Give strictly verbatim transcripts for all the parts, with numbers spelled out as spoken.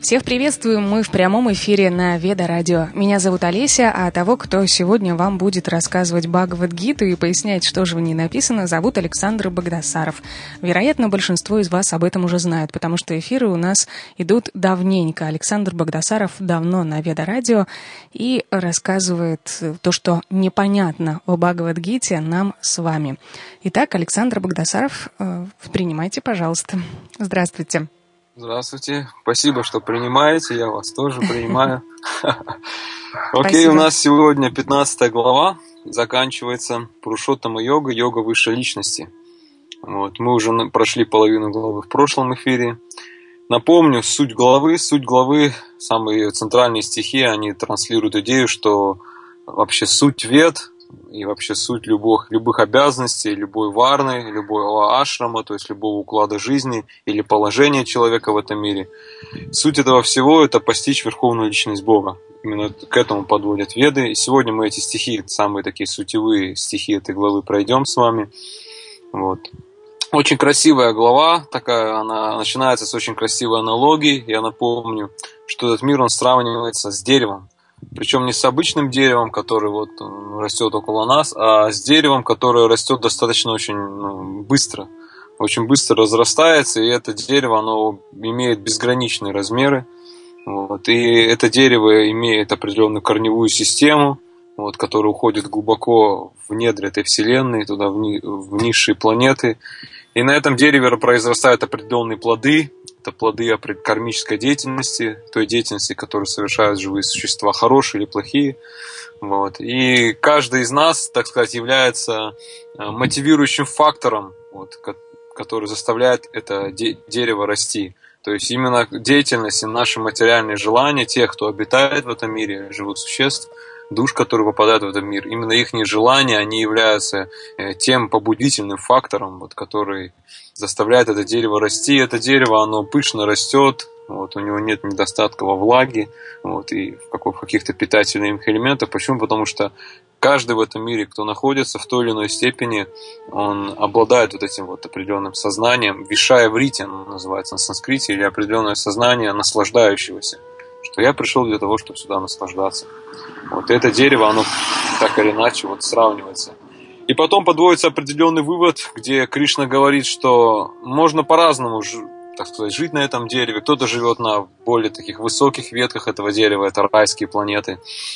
Всех приветствуем, мы в прямом эфире на Веда Радио. Меня зовут Олеся, а того, кто сегодня вам будет рассказывать Бхагавад-гиту и пояснять, что же в ней написано, зовут Александр Багдасаров. Вероятно, большинство из вас об этом уже знают, потому что эфиры у нас идут давненько. Александр Багдасаров давно на Веда Радио и рассказывает то, что непонятно о Бхагавад-гите нам с вами. Итак, Александр Багдасаров, принимайте, пожалуйста. Здравствуйте. Здравствуйте. Спасибо, что принимаете. Я вас тоже принимаю. Окей, у нас сегодня пятнадцатая глава. Заканчивается Пурушоттама-йога, йога высшей личности. Вот. Мы уже прошли половину главы в прошлом эфире. Напомню, суть главы. Суть главы, самые центральные стихи, они транслируют идею, что вообще суть вед и вообще суть любых, любых обязанностей, любой варны, любого ашрама, то есть любого уклада жизни или положения человека в этом мире. Суть этого всего – это постичь верховную личность Бога. Именно к этому подводят веды. И сегодня мы эти стихи, самые такие сутевые стихи этой главы пройдем с вами. Вот. Очень красивая глава, такая, она начинается с очень красивой аналогии. Я напомню, что этот мир, он сравнивается с деревом. Причем не с обычным деревом, которое вот растет около нас, а с деревом, которое растет достаточно очень ну, быстро. Очень быстро разрастается, и это дерево, оно имеет безграничные размеры. Вот, и это дерево имеет определенную корневую систему, вот, которая уходит глубоко в недра этой вселенной, туда в, ни, в низшие планеты. И на этом дереве произрастают определенные плоды. Это плоды кармической деятельности, той деятельности, которую совершают живые существа, хорошие или плохие. Вот. И каждый из нас, так сказать, является мотивирующим фактором, вот, который заставляет это де- дерево расти. То есть именно деятельность и наши материальные желания тех, кто обитает в этом мире, живых существ, душ, которые попадают в этот мир, именно их желания, они являются тем побудительным фактором, вот, который заставляет это дерево расти. Это дерево, оно пышно растет, вот, у него нет недостатка во влаге вот, и в каких-то питательных элементах. Почему? Потому что каждый в этом мире, кто находится в той или иной степени, он обладает вот этим вот определенным сознанием, вишая врити, оно называется на санскрите, или определенное сознание наслаждающегося. Что я пришел для того, чтобы сюда наслаждаться. Вот это дерево, оно так или иначе вот сравнивается. И потом подводится определенный вывод, где Кришна говорит, что можно по-разному, так сказать, жить на этом дереве. Кто-то живет на более таких высоких ветках этого дерева, это райские планеты.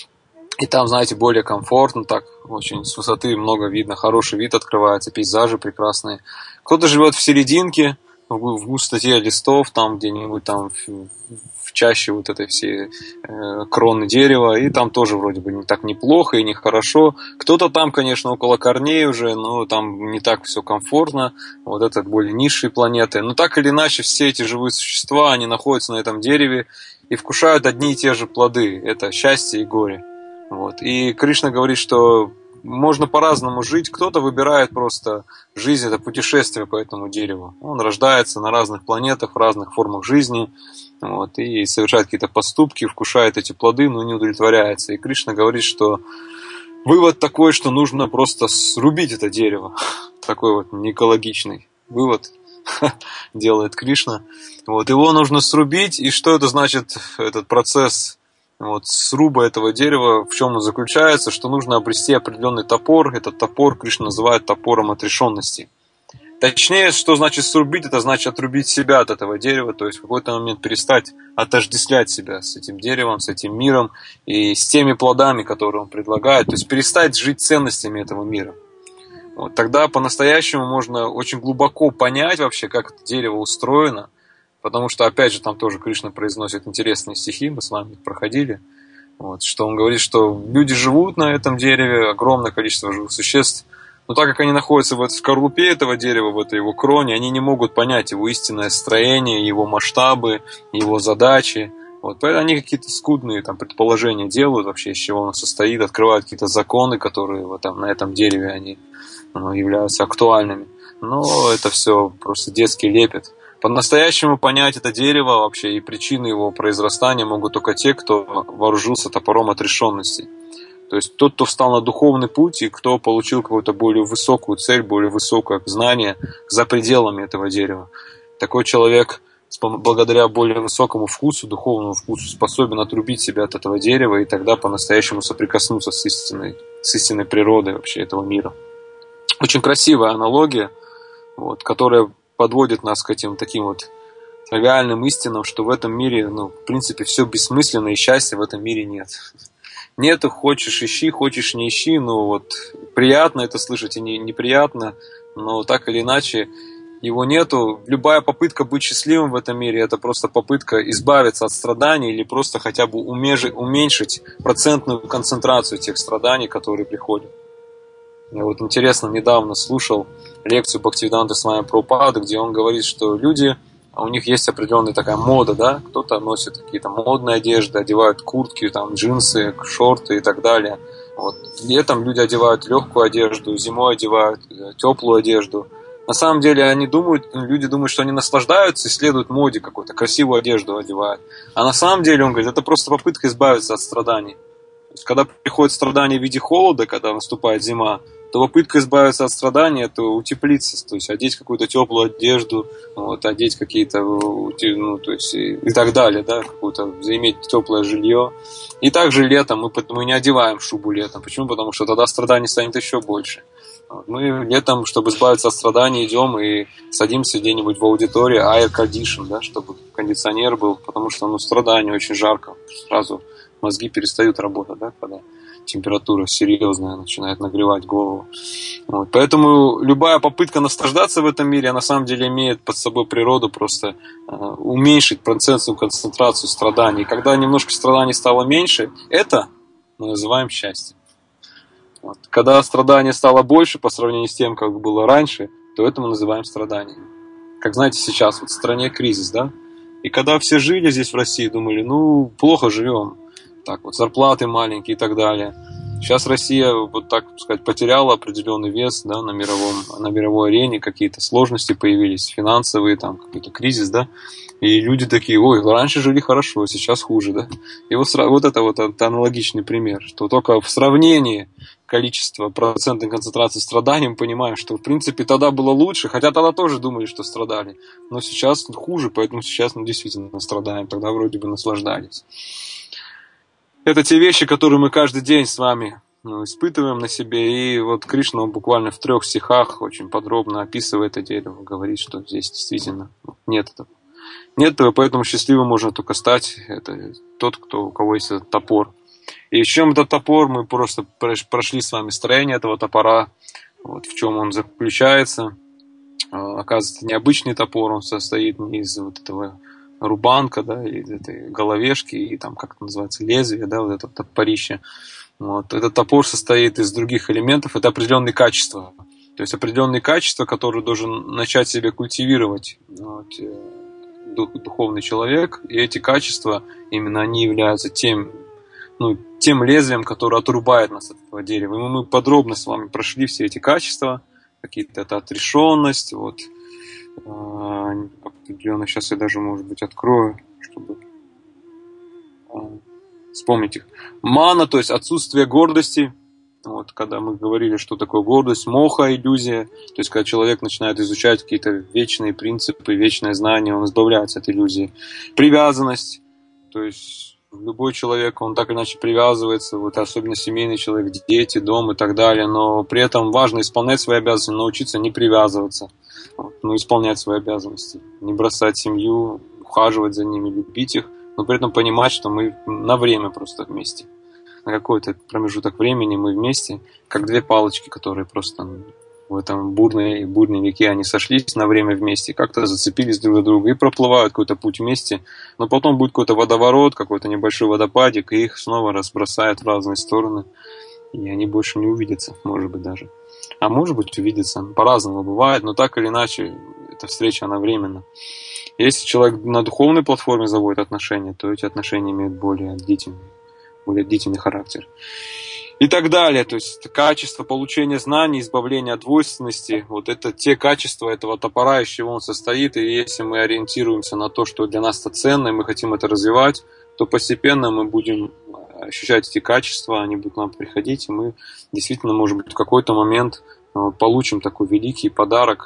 И там, знаете, более комфортно, так очень с высоты много видно, хороший вид открывается, пейзажи прекрасные. Кто-то живет в серединке, в густоте листов, там где-нибудь там в чаще вот этой всей э, кроны дерева, и там тоже вроде бы не так неплохо и не хорошо. Кто-то там, конечно, около корней уже, но там не так все комфортно, вот это более низшие планеты. Но так или иначе все эти живые существа, они находятся на этом дереве и вкушают одни и те же плоды, это счастье и горе. Вот. И Кришна говорит, что можно по-разному жить. Кто-то выбирает просто жизнь, это путешествие по этому дереву. Он рождается на разных планетах, в разных формах жизни, вот, и совершает какие-то поступки, вкушает эти плоды, но не удовлетворяется. И Кришна говорит, что вывод такой, что нужно просто срубить это дерево. Такой вот неэкологичный вывод делает Кришна. Вот, его нужно срубить, и что это значит, этот процесс вот, сруба этого дерева, в чем он заключается, что нужно обрести определенный топор. Этот топор Кришна называет топором отрешенности. Точнее, что значит срубить, это значит отрубить себя от этого дерева, то есть в какой-то момент перестать отождествлять себя с этим деревом, с этим миром и с теми плодами, которые он предлагает, то есть перестать жить ценностями этого мира. Вот, тогда по-настоящему можно очень глубоко понять вообще, как это дерево устроено. Потому что, опять же, там тоже Кришна произносит интересные стихи, мы с вами их проходили. Вот, что он говорит, что люди живут на этом дереве, огромное количество живых существ, но так как они находятся в скорлупе этого дерева, в этой его кроне, они не могут понять его истинное строение, его масштабы, его задачи. Вот, поэтому они какие-то скудные там, предположения делают вообще, из чего он состоит, открывают какие-то законы, которые в этом, на этом дереве они, ну, являются актуальными. Но это все просто детский лепет. По-настоящему понять это дерево вообще и причины его произрастания могут только те, кто вооружился топором отрешенности. То есть тот, кто встал на духовный путь и кто получил какую-то более высокую цель, более высокое знание за пределами этого дерева. Такой человек благодаря более высокому вкусу, духовному вкусу, способен отрубить себя от этого дерева и тогда по-настоящему соприкоснуться с истинной, с истинной природой вообще этого мира. Очень красивая аналогия, вот, которая подводит нас к этим таким вот реальным истинам, что в этом мире, ну, в принципе, все бессмысленно, и счастья в этом мире нет. Нету, хочешь ищи, хочешь не ищи, ну вот приятно это слышать и не, неприятно, но так или иначе его нету. Любая попытка быть счастливым в этом мире — это просто попытка избавиться от страданий или просто хотя бы уменьшить, уменьшить процентную концентрацию тех страданий, которые приходят. Я вот интересно, недавно слушал лекцию Бхактивиданта Свами Прабхупады, где он говорит, что люди, у них есть определенная такая мода, да, кто-то носит какие-то модные одежды, одевают куртки, там, джинсы, шорты и так далее. Вот. Летом люди одевают легкую одежду, зимой одевают теплую одежду. На самом деле они думают, люди думают, что они наслаждаются и следуют моде какой-то, красивую одежду одевают. А на самом деле, он говорит, это просто попытка избавиться от страданий. То есть, когда приходит страдание в виде холода, когда наступает зима, то попытка избавиться от страданий — это утеплиться, то есть одеть какую-то теплую одежду, вот, одеть какие-то, ну, то есть и, и так далее, да, какую-то, заиметь теплое жилье. И также летом мы, мы не одеваем шубу летом. Почему? Потому что тогда страданий станет еще больше. Вот. Мы летом, чтобы избавиться от страданий, идем и садимся где-нибудь в аудитории, air condition, да, чтобы кондиционер был, потому что, ну, страдания, очень жарко, сразу мозги перестают работать, да, когда температура серьезная начинает нагревать голову. Вот. Поэтому любая попытка наслаждаться в этом мире, на самом деле имеет под собой природу просто э, уменьшить процентную концентрацию страданий. И когда немножко страданий стало меньше, это мы называем счастьем. Вот. Когда страдания стало больше по сравнению с тем, как было раньше, то это мы называем страданием. Как знаете, сейчас вот в стране кризис, да? И когда все жили здесь в России, думали, ну, плохо живем. Так вот, зарплаты маленькие и так далее. Сейчас Россия, вот так сказать, потеряла определенный вес, да, на мировом, на мировой арене, какие-то сложности появились, финансовые, там, какой-то кризис, да, и люди такие, ой, раньше жили хорошо, сейчас хуже, да. И вот, вот это вот это аналогичный пример, что только в сравнении количества процентной концентрации страданий мы понимаем, что в принципе тогда было лучше, хотя тогда тоже думали, что страдали, но сейчас хуже, поэтому сейчас мы действительно страдаем, тогда вроде бы наслаждались. Это те вещи, которые мы каждый день с вами, ну, испытываем на себе. И вот Кришна, он буквально в трех стихах очень подробно описывает это дерево, говорит, что здесь действительно нет этого. Нет этого, поэтому счастливым можно только стать. Это тот, кто, у кого есть этот топор. И в чем этот топор? Мы просто прошли с вами строение этого топора. Вот в чем он заключается. Оказывается, необычный топор, он состоит не из вот этого рубанка, да, или этой головешки, и там, как это называется, лезвие, да, вот это топорище. Вот. Этот топор состоит из других элементов, это определенные качества. То есть определенные качества, которые должен начать себе культивировать, вот, духовный человек. И эти качества, именно они являются тем, ну, тем лезвием, которое отрубает нас от этого дерева. И мы подробно с вами прошли все эти качества, какие-то это отрешенность, вот, определенно, сейчас я даже, может быть, открою, чтобы вспомнить их. Мана, то есть отсутствие гордости. Вот, когда мы говорили, что такое гордость, моха, иллюзия. То есть, когда человек начинает изучать какие-то вечные принципы, вечное знание, он избавляется от иллюзии. Привязанность. То есть, любой человек, он так или иначе привязывается, вот, особенно семейный человек, дети, дом и так далее. Но при этом важно исполнять свои обязанности, научиться не привязываться. Вот, ну, исполнять свои обязанности, не бросать семью, ухаживать за ними, любить их, но при этом понимать, что мы на время просто вместе. На какой-то промежуток времени мы вместе, как две палочки, которые просто в этом бурной, бурной реке они сошлись на время вместе, как-то зацепились друг за друга и проплывают какой-то путь вместе, но потом будет какой-то водоворот, какой-то небольшой водопадик, и их снова разбросают в разные стороны, и они больше не увидятся, может быть, даже. А может быть, увидеться. По-разному бывает, но так или иначе, эта встреча, она временна. Если человек на духовной платформе заводит отношения, то эти отношения имеют более длительный, более длительный характер. И так далее. То есть качество получения знаний, избавления от двойственности, вот это те качества этого топора, из чего он состоит. И если мы ориентируемся на то, что для нас это ценно, и мы хотим это развивать, то постепенно мы будем ощущать эти качества, они будут к нам приходить, и мы действительно, может быть, в какой-то момент получим такой великий подарок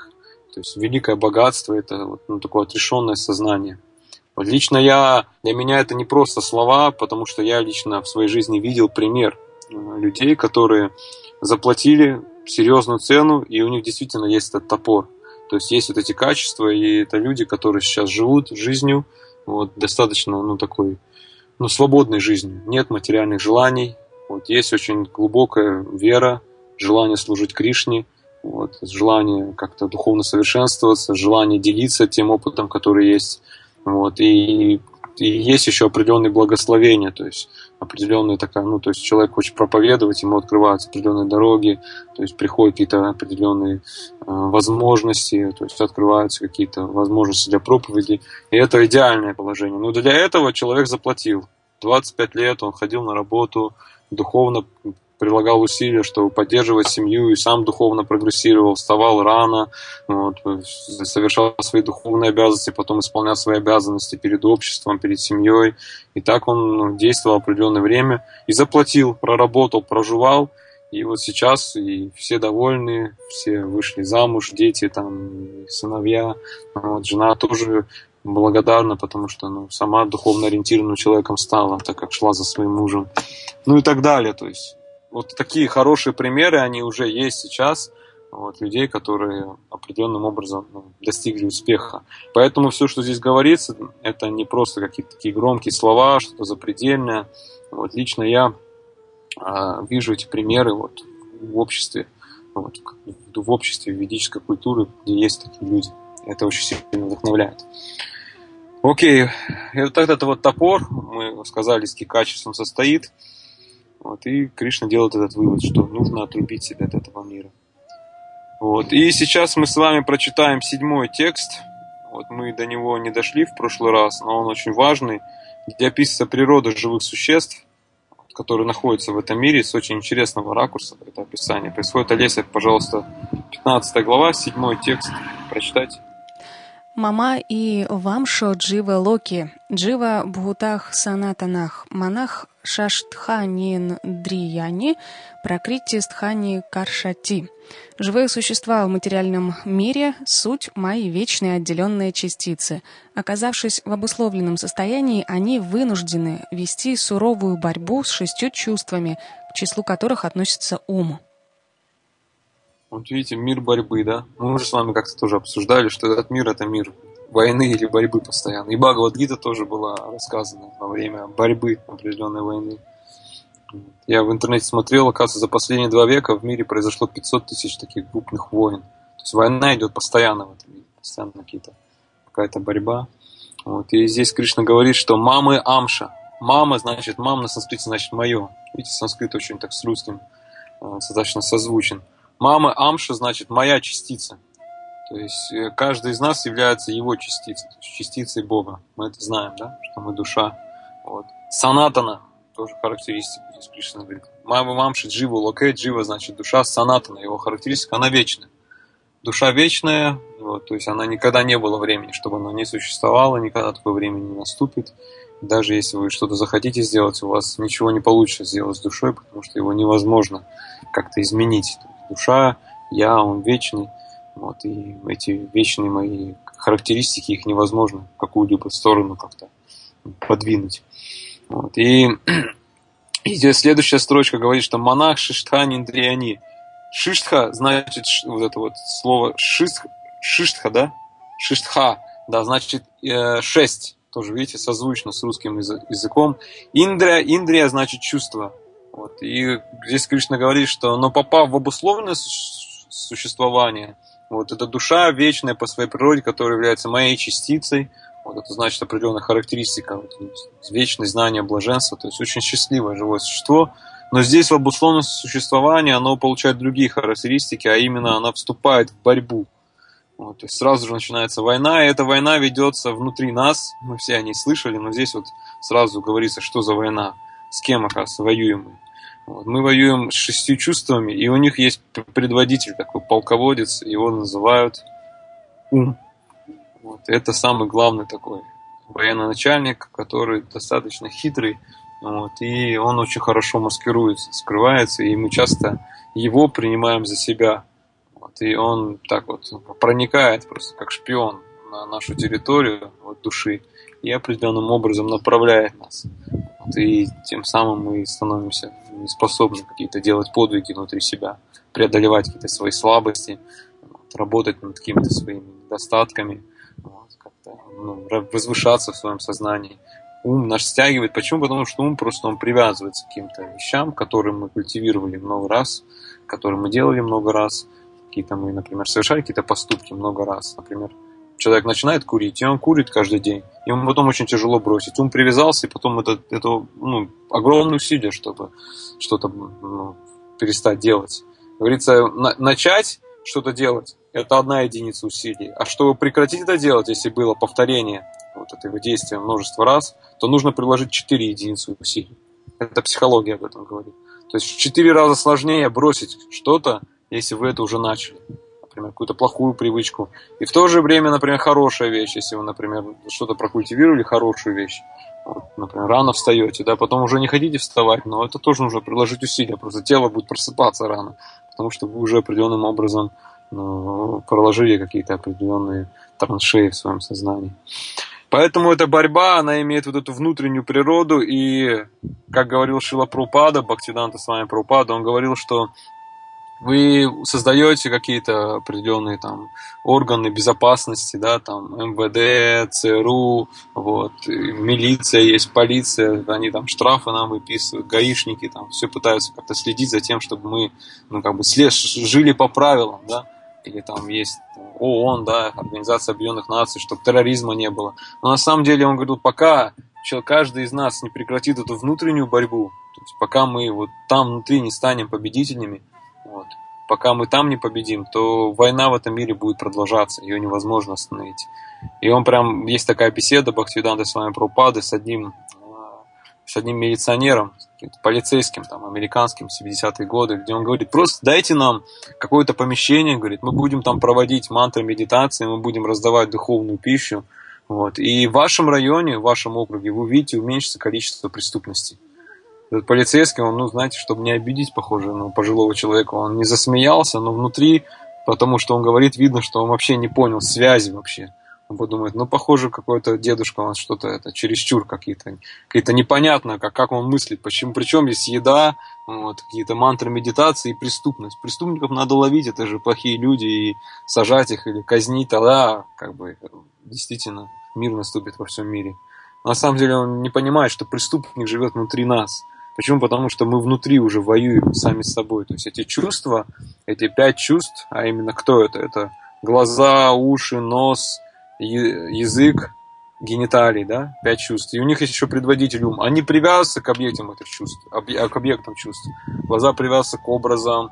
То есть великое богатство – это вот, ну, такое отрешенное сознание. Вот лично я, для меня это не просто слова, потому что я лично в своей жизни видел пример людей, которые заплатили серьезную цену, и у них действительно есть этот топор. То есть есть вот эти качества, и это люди, которые сейчас живут жизнью вот, достаточно, ну, такой, ну, свободной жизнью. Нет материальных желаний, вот, есть очень глубокая вера, желание служить Кришне, вот, желание как-то духовно совершенствоваться, желание делиться тем опытом, который есть. Вот, и, и есть еще определенные благословения, то есть определенные такая, ну, то есть человек хочет проповедовать, ему открываются определенные дороги, то есть приходят какие-то определенные э, возможности, то есть открываются какие-то возможности для проповеди, и это идеальное положение. Но для этого человек заплатил. двадцать пять лет он ходил на работу, духовно прилагал усилия, чтобы поддерживать семью, и сам духовно прогрессировал, вставал рано, вот, совершал свои духовные обязанности, потом исполнял свои обязанности перед обществом, перед семьей. И так он, ну, действовал определенное время и заплатил, проработал, проживал. И вот сейчас и все довольны, все вышли замуж, дети, там, сыновья, вот, жена тоже благодарна, потому что, ну, сама духовно ориентированным человеком стала, так как шла за своим мужем. Ну и так далее, то есть. Вот такие хорошие примеры, они уже есть сейчас, вот, людей, которые определенным образом, ну, достигли успеха. Поэтому все, что здесь говорится, это не просто какие-то такие громкие слова, что-то запредельное. Вот, лично я а, вижу эти примеры вот, в обществе, вот, в обществе ведической культуры, где есть такие люди. Это очень сильно вдохновляет. Окей, и вот этот вот топор, мы сказали, из каких качеств он состоит. Вот, и Кришна делает этот вывод, что нужно отрубить себя от этого мира. Вот, и сейчас мы с вами прочитаем седьмой текст. Вот, мы до него не дошли в прошлый раз, но он очень важный, где описывается природа живых существ, которые находятся в этом мире, с очень интересного ракурса. Это описание происходит. Олеся, пожалуйста, пятнадцатая глава, седьмой текст. Прочитайте. Мама и Вамшо Джива Локи, Джива Бхутах Санатанах, Манах Шаштханин Дрияни, Пракрити Стхани Каршати. Живые существа в материальном мире – суть мои вечные отделенные частицы. Оказавшись в обусловленном состоянии, они вынуждены вести суровую борьбу с шестью чувствами, к числу которых относится ум. Вот видите, мир борьбы, да? Мы уже с вами как-то тоже обсуждали, что этот мир – это мир войны или борьбы постоянно. И Бхагавад-гита тоже была рассказана во время борьбы определенной войны. Я в интернете смотрел, оказывается, за последние два века в мире произошло пятьсот тысяч таких крупных войн. То есть война идет постоянно в этом мире, постоянно какие-то, какая-то борьба. Вот. И здесь Кришна говорит, что мамы амша. Мама, значит, мама на санскрите значит мое. Видите, санскрит очень так с русским достаточно созвучен. Мама амша значит моя частица. То есть каждый из нас является его частицей, то есть частицей Бога. Мы это знаем, да, что мы душа. Вот. Санатана тоже характеристика здесь Кришна говорит. Мама мамши джива локе, джива значит душа, санатана, его характеристика, она вечная. Душа вечная, вот, то есть она никогда не было времени, чтобы она не существовала, никогда такое время не наступит. Даже если вы что-то захотите сделать, у вас ничего не получится сделать с душой, потому что его невозможно как-то изменить. Душа, я, он вечный. Вот, и эти вечные мои характеристики, их невозможно в какую-либо сторону как-то подвинуть. Вот, и, и здесь следующая строчка говорит, что монах шиштхани индрияни. Шиштха значит вот это вот слово шиштха, шиштха, да? Шиштха, да, значит э, шесть. Тоже, видите, созвучно с русским языком. Индрия, индрия значит чувство. Вот, и здесь Кришна говорит, что но попав в обусловленное существование, вот эта душа вечная по своей природе, которая является моей частицей, вот это значит определенная характеристика, вот, вечное знание блаженства, то есть очень счастливое живое существо. Но здесь в обусловленном существовании оно получает другие характеристики, а именно она вступает в борьбу. Вот, то есть сразу же начинается война, и эта война ведется внутри нас, мы все о ней слышали, но здесь вот сразу говорится, что за война, с кем, оказывается, воюем мы. Вот, мы воюем с шестью чувствами, и у них есть предводитель, такой полководец, его называют ум. Вот, это самый главный такой военачальник, который достаточно хитрый, вот, и он очень хорошо маскируется, скрывается, и мы часто его принимаем за себя. Вот, и он так вот проникает просто как шпион на нашу территорию вот, души и определенным образом направляет нас. Вот, и тем самым мы становимся неспособны какие-то делать подвиги внутри себя, преодолевать какие-то свои слабости, вот, работать над какими-то своими недостатками, вот, как-то, ну, возвышаться в своем сознании. Ум наш стягивает. Почему? Потому что ум просто он привязывается к каким-то вещам, которые мы культивировали много раз, которые мы делали много раз. Какие-то мы, например, совершали какие-то поступки много раз. Например, человек начинает курить, и он курит каждый день. Ему потом очень тяжело бросить. Ум привязался, и потом это, это ну, огромное усилие, чтобы что-то ну, перестать делать. Говорится, на, начать что-то делать – это одна единица усилий. А чтобы прекратить это делать, если было повторение вот этого действия множество раз, то нужно приложить четыре единицы усилий. Это психология об этом говорит. То есть в четыре раза сложнее бросить что-то, если вы это уже начали. Например, какую-то плохую привычку. И в то же время, например, хорошая вещь, если вы, например, что-то прокультивировали, хорошую вещь. Вот, например, рано встаете, да, потом уже не хотите вставать, но это тоже нужно приложить усилия. Просто тело будет просыпаться рано, потому что вы уже определенным образом ну, проложили какие-то определенные траншеи в своем сознании. Поэтому эта борьба, она имеет вот эту внутреннюю природу, и, как говорил Шрила Прабхупада, Бхактисиданта Свами Прабхупада, он говорил, что вы создаете какие-то определенные там органы безопасности, да, там эм вэ дэ, цэ эр у, вот, милиция есть, полиция, они там штрафы нам выписывают, гаишники там все пытаются как-то следить за тем, чтобы мы, ну, как бы след, жили по правилам, да. Или там есть ООН, да, Организация Объединенных Наций, чтобы терроризма не было. Но на самом деле он говорил, пока каждый из нас не прекратит эту внутреннюю борьбу, то есть пока мы вот там внутри не станем победителями, вот, пока мы там не победим, то война в этом мире будет продолжаться, ее невозможно остановить. И он прям, есть такая беседа Бхактисиданта Свами Прабхупады с одним с одним милиционером, полицейским, там, американским, в семидесятые годы, где он говорит, просто дайте нам какое-то помещение, говорит, мы будем там проводить мантры медитации, мы будем раздавать духовную пищу, вот, и в вашем районе, в вашем округе вы увидите, уменьшится количество преступностей. Этот полицейский, он, ну, знаете, чтобы не обидеть, похоже, ну, пожилого человека, он не засмеялся, но внутри, потому что он говорит, видно, что он вообще не понял связи вообще. Он подумает, ну, похоже, какой-то дедушка, у нас что-то это, чересчур какие-то, какие-то непонятно, как, как он мыслит, почему, причем здесь еда, вот, какие-то мантры медитации и преступность. Преступников надо ловить, это же плохие люди, и сажать их или казнить, тогда, как бы, действительно, мир наступит во всем мире. Но на самом деле он не понимает, что преступник живет внутри нас. Почему? Потому что мы внутри уже воюем сами с собой. То есть эти чувства, эти пять чувств, а именно кто это? Это глаза, уши, нос, язык, гениталии, да, пять чувств. И у них есть еще предводитель ум. Они привязываются к объектам этих чувств, к объектам чувств. Глаза привязываются к образам,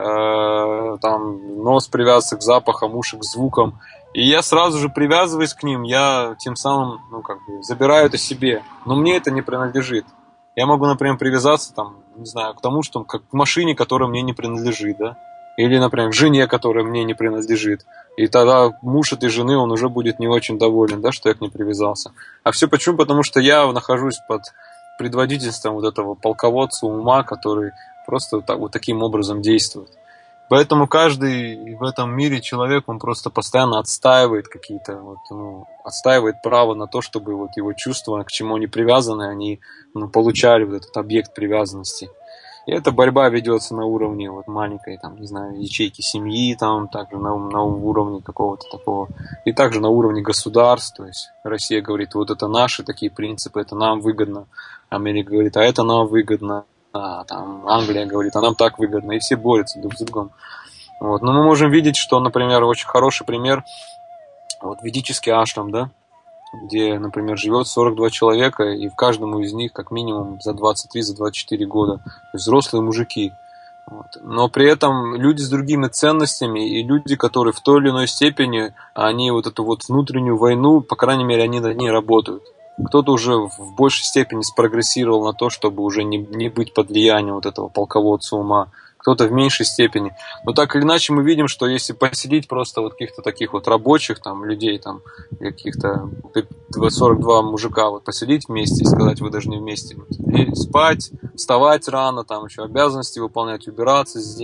э, там, нос привязывается к запахам, уши к звукам. И я сразу же привязываюсь к ним, я тем самым, ну, как бы, забираю это себе. Но мне это не принадлежит. Я могу, например, привязаться, там, не знаю, к тому, что как к машине, которая мне не принадлежит, да. Или, например, к жене, которая мне не принадлежит. И тогда муж этой жены, он уже будет не очень доволен, да, что я к ней привязался. А все почему? Потому что я нахожусь под предводительством вот этого полководца ума, который просто вот, так, вот таким образом действует. Поэтому каждый в этом мире человек, он просто постоянно отстаивает какие-то, вот, ну, отстаивает право на то, чтобы вот его чувства, к чему они привязаны, они ну, получали вот этот объект привязанности. И эта борьба ведется на уровне вот маленькой, там, не знаю, ячейки семьи, там, также на, на уровне какого-то такого, и также на уровне государств. То есть Россия говорит, вот это наши такие принципы, это нам выгодно. Америка говорит, а это нам выгодно. А, там, Англия говорит, а нам так выгодно. И все борются друг с другом. Вот. Но мы можем видеть, что, например, очень хороший пример, вот ведический ашрам, да, где, например, живет сорок два человека, и в каждом из них как минимум за двадцать три - за двадцать четыре года. То есть взрослые мужики. Вот. Но при этом люди с другими ценностями и люди, которые в той или иной степени, они вот эту вот внутреннюю войну, по крайней мере, они на ней работают. Кто-то уже в большей степени спрогрессировал на то, чтобы уже не, не быть под влиянием вот этого полководца ума. Кто-то в меньшей степени. Но так или иначе мы видим, что если поселить просто вот каких-то таких вот рабочих там, людей, там, каких-то сорок два мужика вот поселить вместе и сказать, вы должны вместе вот, спать, вставать рано, там еще обязанности выполнять, убираться здесь,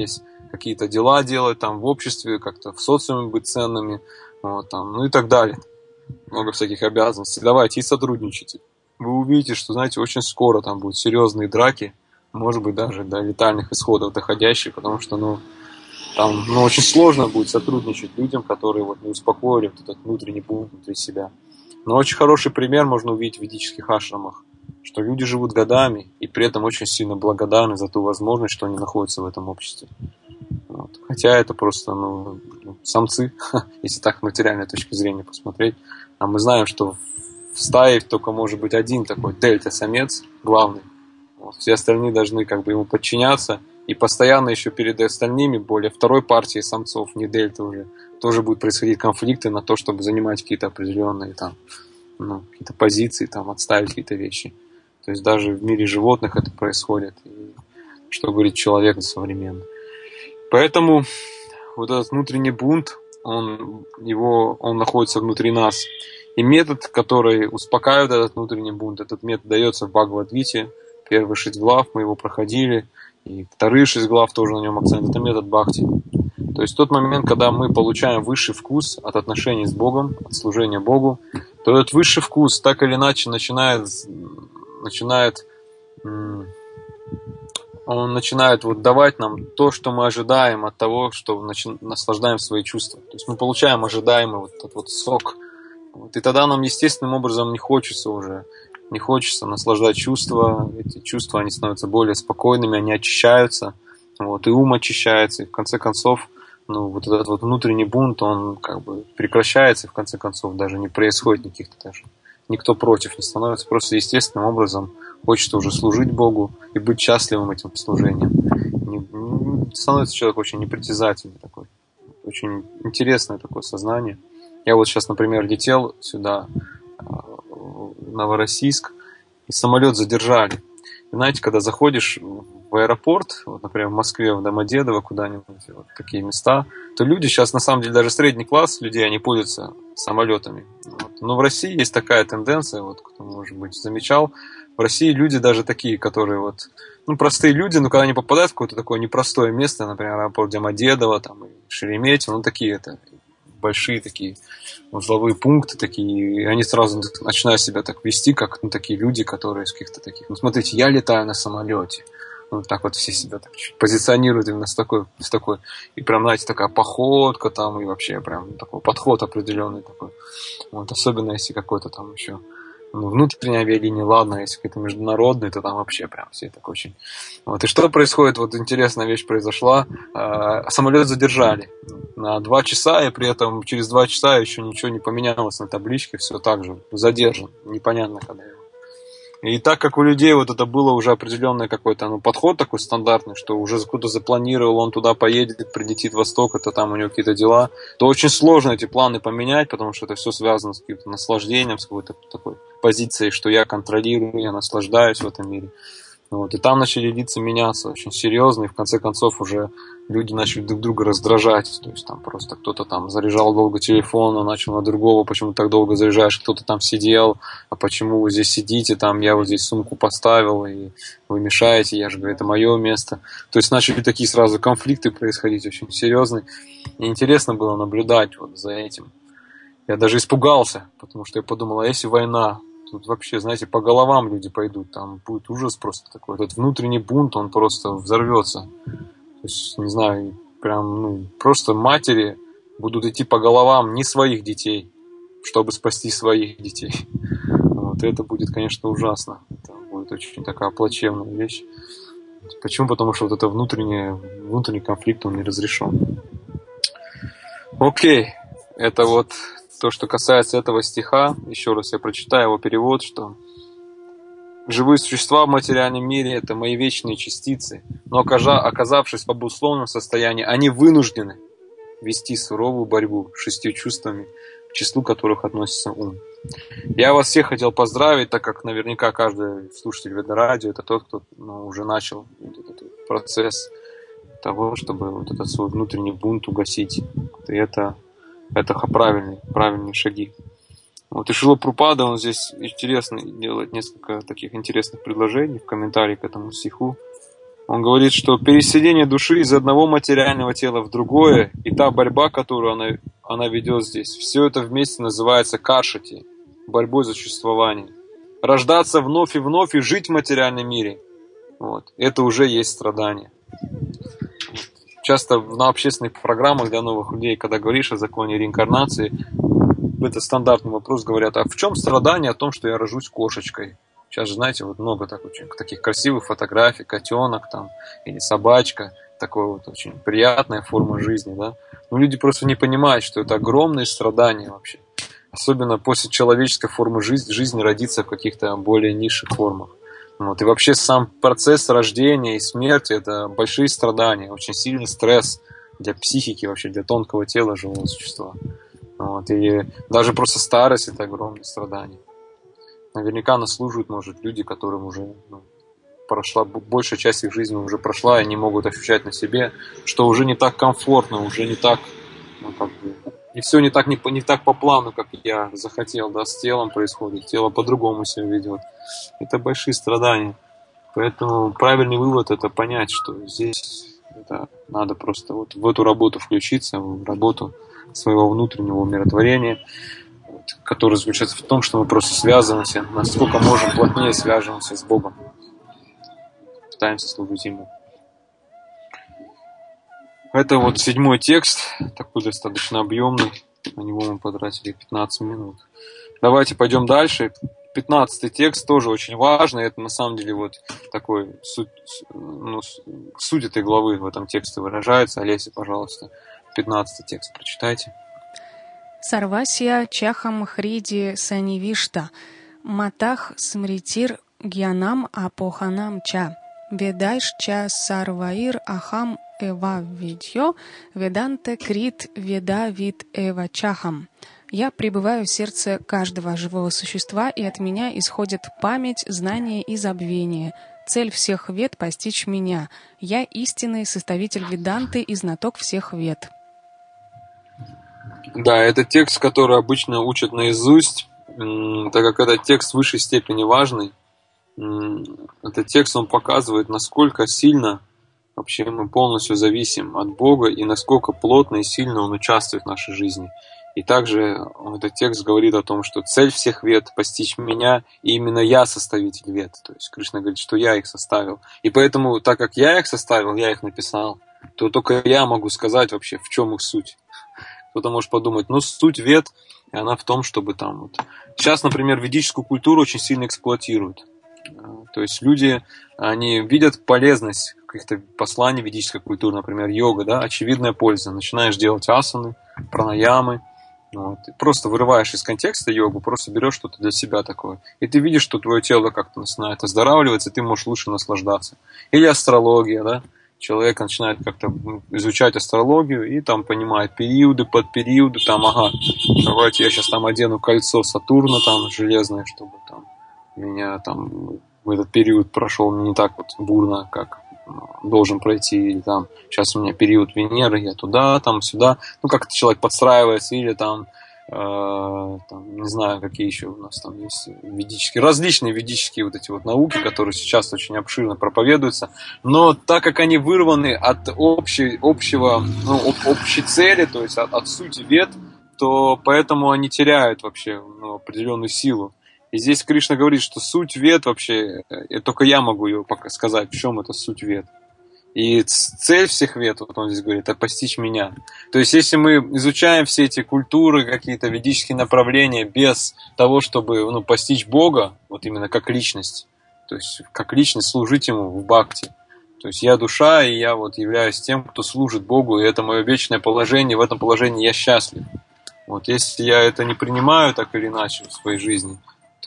какие-то дела делать там в обществе, как-то в социуме быть ценными, вот, там, ну и так далее. Много всяких обязанностей. Давайте и сотрудничайте. Вы увидите, что, знаете, очень скоро там будут серьезные драки, может быть, даже до летальных исходов доходящие, потому что, ну, там, ну, очень сложно будет сотрудничать людям, которые вот не успокоили вот этот внутренний бунт внутри себя. Но очень хороший пример можно увидеть в ведических ашрамах, что люди живут годами и при этом очень сильно благодарны за ту возможность, что они находятся в этом обществе. Вот. Хотя это просто, ну, самцы, если так с материальной точки зрения посмотреть. А мы знаем, что в стае только может быть один такой дельта-самец, главный. Вот. Все остальные должны как бы ему подчиняться. И постоянно еще перед остальными, более второй партией самцов, не дельта уже, тоже будут происходить конфликты на то, чтобы занимать какие-то определенные там, ну, какие-то позиции, там, отставить какие-то вещи. То есть даже в мире животных это происходит. И что говорит человек современный. Поэтому вот этот внутренний бунт, он, его, он находится внутри нас. И метод, который успокаивает этот внутренний бунт, этот метод дается в Бхагавад-гите. Первые шесть глав мы его проходили. И вторые шесть глав тоже на нем акцент. Это метод бхакти. То есть в тот момент, когда мы получаем высший вкус от отношений с Богом, от служения Богу, то этот высший вкус так или иначе начинает, начинает он начинает вот давать нам то, что мы ожидаем от того, что начи... наслаждаем свои чувства. То есть мы получаем ожидаемый вот этот вот сок. Вот. И тогда нам естественным образом не хочется уже, не хочется наслаждать чувства. Эти чувства, они становятся более спокойными, они очищаются. Вот. И ум очищается. И в конце концов, ну, вот этот вот внутренний бунт, он как бы прекращается. И в конце концов даже не происходит никаких-то даже. Никто против не становится. Просто естественным образом хочется уже служить Богу и быть счастливым этим служением. Не, не, становится человек очень непритязательный такой. Очень интересное такое сознание. Я вот сейчас, например, летел сюда, в Новороссийск, и самолет задержали. И знаете, когда заходишь в аэропорт, вот, например, в Москве, в Домодедово, куда-нибудь, вот такие места, то люди сейчас, на самом деле, даже средний класс людей, они пользуются самолетами. Вот. Но в России есть такая тенденция, вот, кто, может быть, замечал, в России люди даже такие, которые вот, ну, простые люди, но когда они попадают в какое-то такое непростое место, например, аэропорт Домодедово, там, Шереметьево, ну, такие это большие такие узловые пункты такие, и они сразу начинают себя так вести, как, ну, такие люди, которые из каких-то таких, ну, смотрите, я летаю на самолете. Вот так вот все себя так чуть позиционируют именно с такой, с такой, и прям, знаете, такая походка там, и вообще прям такой подход определенный такой. Вот, особенно если какой-то там еще, ну, внутренняя авиалиния, ладно, если какой-то международный, то там вообще прям все так очень. Вот, и что происходит, вот интересная вещь произошла, а, самолет задержали на два часа, и при этом через два часа еще ничего не поменялось на табличке, все так же задержан, непонятно когда его. И так как у людей вот это было уже определенный какой-то, ну, подход такой стандартный, что уже кто-то запланировал, он туда поедет, прилетит в Восток, это там у него какие-то дела, то очень сложно эти планы поменять, потому что это все связано с каким-то наслаждением, с какой-то такой позицией, что я контролирую, я наслаждаюсь в этом мире. Вот. И там начали лица меняться очень серьезно, и в конце концов уже люди начали друг друга раздражать. То есть там просто кто-то там заряжал долго телефон, а начал на другого, почему так долго заряжаешь, кто-то там сидел, а почему вы здесь сидите, там я вот здесь сумку поставил, и вы мешаете, я же говорю, это мое место. То есть начали такие сразу конфликты происходить очень серьезные. И интересно было наблюдать вот за этим. Я даже испугался, потому что я подумал, а если война? Тут вообще, знаете, по головам люди пойдут, там будет ужас просто такой. Этот внутренний бунт, он просто взорвется. То есть, не знаю, прям, ну, просто матери будут идти по головам не своих детей, чтобы спасти своих детей. Вот, и это будет, конечно, ужасно. Это будет очень такая плачевная вещь. Почему? Потому что вот это внутренний, внутренний конфликт, он не разрешен. Окей, это вот то, что касается этого стиха. Еще раз я прочитаю его перевод, что живые существа в материальном мире – это мои вечные частицы, но оказавшись в обусловленном состоянии, они вынуждены вести суровую борьбу с шестью чувствами, к числу которых относится ум. Я вас всех хотел поздравить, так как наверняка каждый слушатель Ведарадио – это тот, кто, ну, уже начал этот процесс того, чтобы вот этот свой внутренний бунт угасить. И это, это правильные, правильные шаги. Вот, и Шрила Прабхупада, он здесь интересно делает несколько таких интересных предложений в комментарии к этому стиху. Он говорит, что переселение души из одного материального тела в другое, и та борьба, которую она, она ведет здесь, все это вместе называется кашати, борьбой за существование. Рождаться вновь и вновь и жить в материальном мире, вот, это уже есть страдание. Часто на общественных программах для новых людей, когда говоришь о законе реинкарнации, это стандартный вопрос, говорят, а в чем страдание о том, что я рожусь кошечкой? Сейчас же, знаете, вот много так, очень, таких красивых фотографий, котенок там, или собачка, такая вот очень приятная форма жизни, да. Но люди просто не понимают, что это огромные страдания вообще. Особенно после человеческой формы жизни, жизни родиться в каких-то более низших формах. Вот. И вообще сам процесс рождения и смерти – это большие страдания, очень сильный стресс для психики, вообще для тонкого тела живого существа. Вот. И даже просто старость – это огромные страдания. Наверняка нас служат, может, люди, которым уже ну, прошла, большая часть их жизни уже прошла, и они могут ощущать на себе, что уже не так комфортно, уже не так, ну, как бы, и все не так, не, не так по плану, как я захотел, да, с телом происходит, тело по-другому себя ведет. Это большие страдания. Поэтому правильный вывод – это понять, что здесь это надо просто вот в эту работу включиться, в работу своего внутреннего умиротворения, который заключается в том, что мы просто связываемся, насколько можем плотнее связываемся с Богом. Пытаемся служить Ему. Это вот седьмой текст, такой достаточно объемный. На него мы потратили пятнадцать минут. Давайте пойдем дальше. Пятнадцатый текст тоже очень важный. Это на самом деле вот такой суть, ну, суть этой главы в этом тексте выражается. Олеся, пожалуйста, пятнадцатый текст прочитайте. Сарвасия чахам хриди санивишта, матах смритир гьянам апоханам ча, ведайш ча сарваир ахам эва видьё, веданте крит веда вид эва чахам. Я пребываю в сердце каждого живого существа, и от меня исходит память, знание и забвение. Цель всех вед — постичь меня. Я истинный составитель веданты и знаток всех вед. Да, это текст, который обычно учат наизусть, так как этот текст в высшей степени важный. Этот текст, он показывает, насколько сильно вообще мы полностью зависим от Бога и насколько плотно и сильно Он участвует в нашей жизни. И также этот текст говорит о том, что цель всех вед — постичь меня, и именно я составитель вед. То есть Кришна говорит, что я их составил. И поэтому, так как я их составил, я их написал, то только я могу сказать вообще, в чем их суть. Кто-то может подумать, ну, суть вед, она в том, чтобы там... Вот... Сейчас, например, ведическую культуру очень сильно эксплуатируют. То есть люди, они видят полезность каких-то посланий ведической культуры, например, йога, да, очевидная польза. Начинаешь делать асаны, пранаямы, вот, просто вырываешь из контекста йогу, просто берешь что-то для себя такое. И ты видишь, что твое тело как-то начинает оздоравливаться, и ты можешь лучше наслаждаться. Или астрология, да. Человек начинает как-то изучать астрологию и там понимает периоды, подпериоды, там, ага, давайте я сейчас там одену кольцо Сатурна там железное, чтобы там меня там в этот период прошел не так вот бурно, как должен пройти, или там сейчас у меня период Венеры, я туда, там, сюда, ну как-то человек подстраивается, или там, э, там не знаю, какие еще у нас там есть ведические, различные ведические вот эти вот науки, которые сейчас очень обширно проповедуются, но так как они вырваны от общей, общего, ну, общей цели, то есть от, от сути вед, то поэтому они теряют вообще ну, определенную силу. И здесь Кришна говорит, что суть вед вообще, только я могу ее пока сказать, в чем это суть вед. И цель всех вед, вот он здесь говорит, это постичь меня. То есть, если мы изучаем все эти культуры, какие-то ведические направления без того, чтобы ну, постичь Бога, вот именно как личность, то есть, как личность служить Ему в бхакти. То есть, я душа, и я вот являюсь тем, кто служит Богу, и это мое вечное положение, в этом положении я счастлив. Вот, если я это не принимаю так или иначе в своей жизни,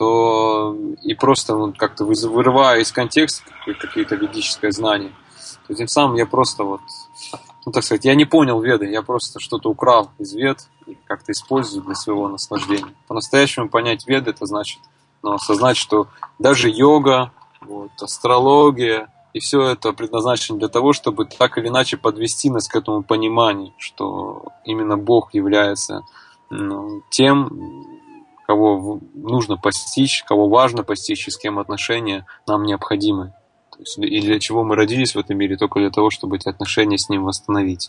то и просто ну, как-то вырываю из контекста какие-то ведическое знание, то тем самым я просто вот, ну так сказать, я не понял веды, я просто что-то украл из вед и как-то использую для своего наслаждения. По-настоящему понять веды, это значит ну, осознать, что даже йога, вот, астрология и все это предназначено для того, чтобы так или иначе подвести нас к этому пониманию, что именно Бог является ну, тем, кого нужно постичь, кого важно постичь и с кем отношения нам необходимы. То есть, и для чего мы родились в этом мире, только для того, чтобы эти отношения с Ним восстановить.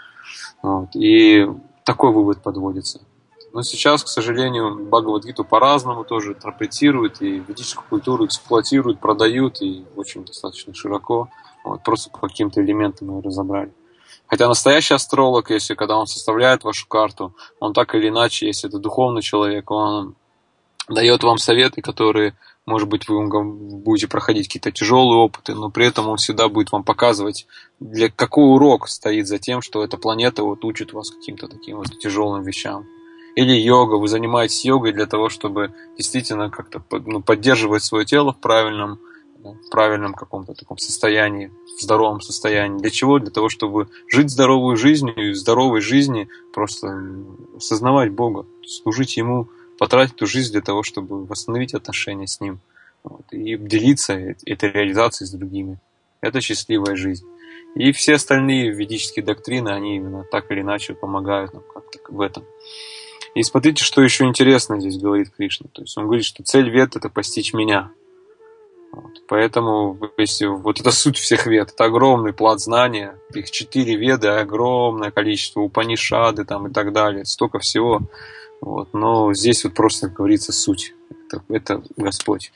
Вот. И такой вывод подводится. Но сейчас, к сожалению, Бхагавад-гиту по-разному тоже интерпретируют, и ведическую культуру эксплуатируют, продают, и очень достаточно широко. Вот, просто по каким-то элементам мы разобрали. Хотя настоящий астролог, если когда он составляет вашу карту, он так или иначе, если это духовный человек, он дает вам советы, которые, может быть, вы будете проходить какие-то тяжелые опыты, но при этом он всегда будет вам показывать, для какой урок стоит за тем, что эта планета вот учит вас каким-то таким вот тяжелым вещам. Или йога, вы занимаетесь йогой для того, чтобы действительно как-то ну, поддерживать свое тело в правильном, в правильном каком-то таком состоянии, в здоровом состоянии. Для чего? Для того, чтобы жить здоровую жизнью и в здоровой жизни просто осознавать Бога, служить Ему, потратить эту жизнь для того, чтобы восстановить отношения с Ним. Вот, и делиться этой реализацией с другими. Это счастливая жизнь. И все остальные ведические доктрины, они именно так или иначе помогают нам как-то в этом. И смотрите, что еще интересно здесь говорит Кришна. То есть он говорит, что цель вед – это постичь меня. Вот. Поэтому если, вот это суть всех вед. Это огромный пласт знания. Их четыре веды, огромное количество, Упанишады там, и так далее. Столько всего. Вот. Но здесь вот просто говорится суть. Это, это Господь.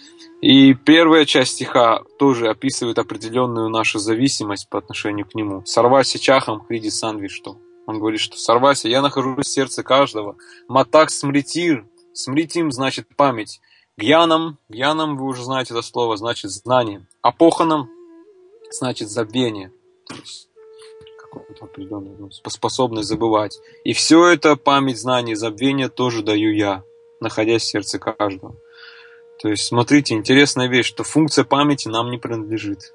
И первая часть стиха тоже описывает определенную нашу зависимость по отношению к Нему. «Сарваси чахам хриди санвишту». Он говорит, что «Сарваси, я нахожусь в сердце каждого». «Матак смритир». Смритим значит память. «Гьянам». Гьянам, вы уже знаете это слово, значит знание. «Апоханам» значит забвение. То есть какое-то определенное, ну, способность забывать. И все это, память, знание, забвение, тоже даю я, находясь в сердце каждого. То есть, смотрите, интересная вещь, что функция памяти нам не принадлежит.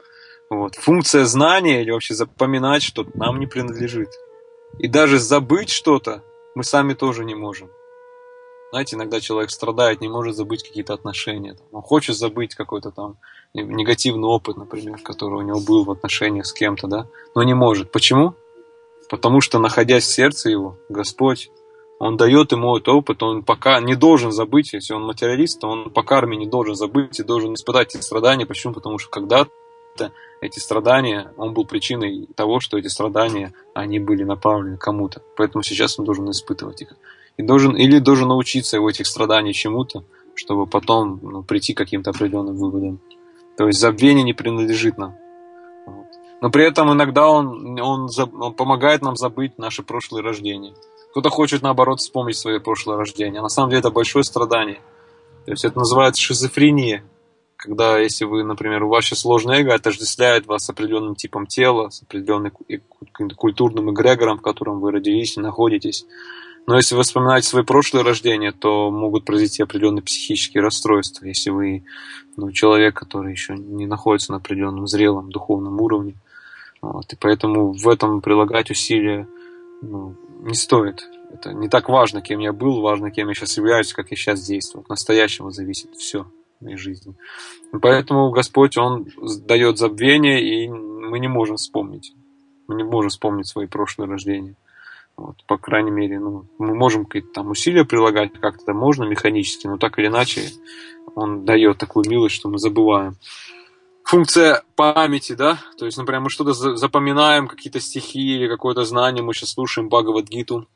Вот. Функция знания или вообще запоминать что-то нам не принадлежит. И даже забыть что-то мы сами тоже не можем. Знаете, иногда человек страдает, не может забыть какие-то отношения. Он хочет забыть какой-то там негативный опыт, например, который у него был в отношениях с кем-то, да, но не может. Почему? Потому что, находясь в сердце его, Господь, Он дает ему этот опыт, он пока не должен забыть, если он материалист, то он по карме не должен забыть и должен испытать эти страдания. Почему? Потому что когда-то эти страдания, он был причиной того, что эти страдания, они были направлены кому-то. Поэтому сейчас он должен испытывать их. И должен, или должен научиться в этих страданиях чему-то, чтобы потом ну, прийти к каким-то определенным выводам. То есть забвение не принадлежит нам. Вот. Но при этом иногда он, он, он помогает нам забыть наши прошлые рождения. Кто-то хочет, наоборот, вспомнить свое прошлое рождение. А на самом деле это большое страдание. То есть это называется шизофрения. Когда, если вы, например, ваше сложное эго отождествляет вас с определенным типом тела, с определенным культурным эгрегором, в котором вы родились и находитесь. Но если вы вспоминаете свои прошлые рождения, то могут произойти определенные психические расстройства, если вы ну, человек, который еще не находится на определенном зрелом духовном уровне. Вот. И поэтому в этом прилагать усилия ну, не стоит. Это не так важно, кем я был, важно, кем я сейчас являюсь, как я сейчас действую. От настоящего зависит все в моей жизни. И поэтому Господь, Он дает забвение, и мы не можем вспомнить. Мы не можем вспомнить свои прошлые рождения. Вот, по крайней мере, ну, мы можем какие-то там усилия прилагать, как-то можно механически, но так или иначе Он дает такую милость, что мы забываем. Функция памяти, да, то есть, например, мы что-то запоминаем, какие-то стихи или какое-то знание, мы сейчас слушаем Бхагавад-гиту.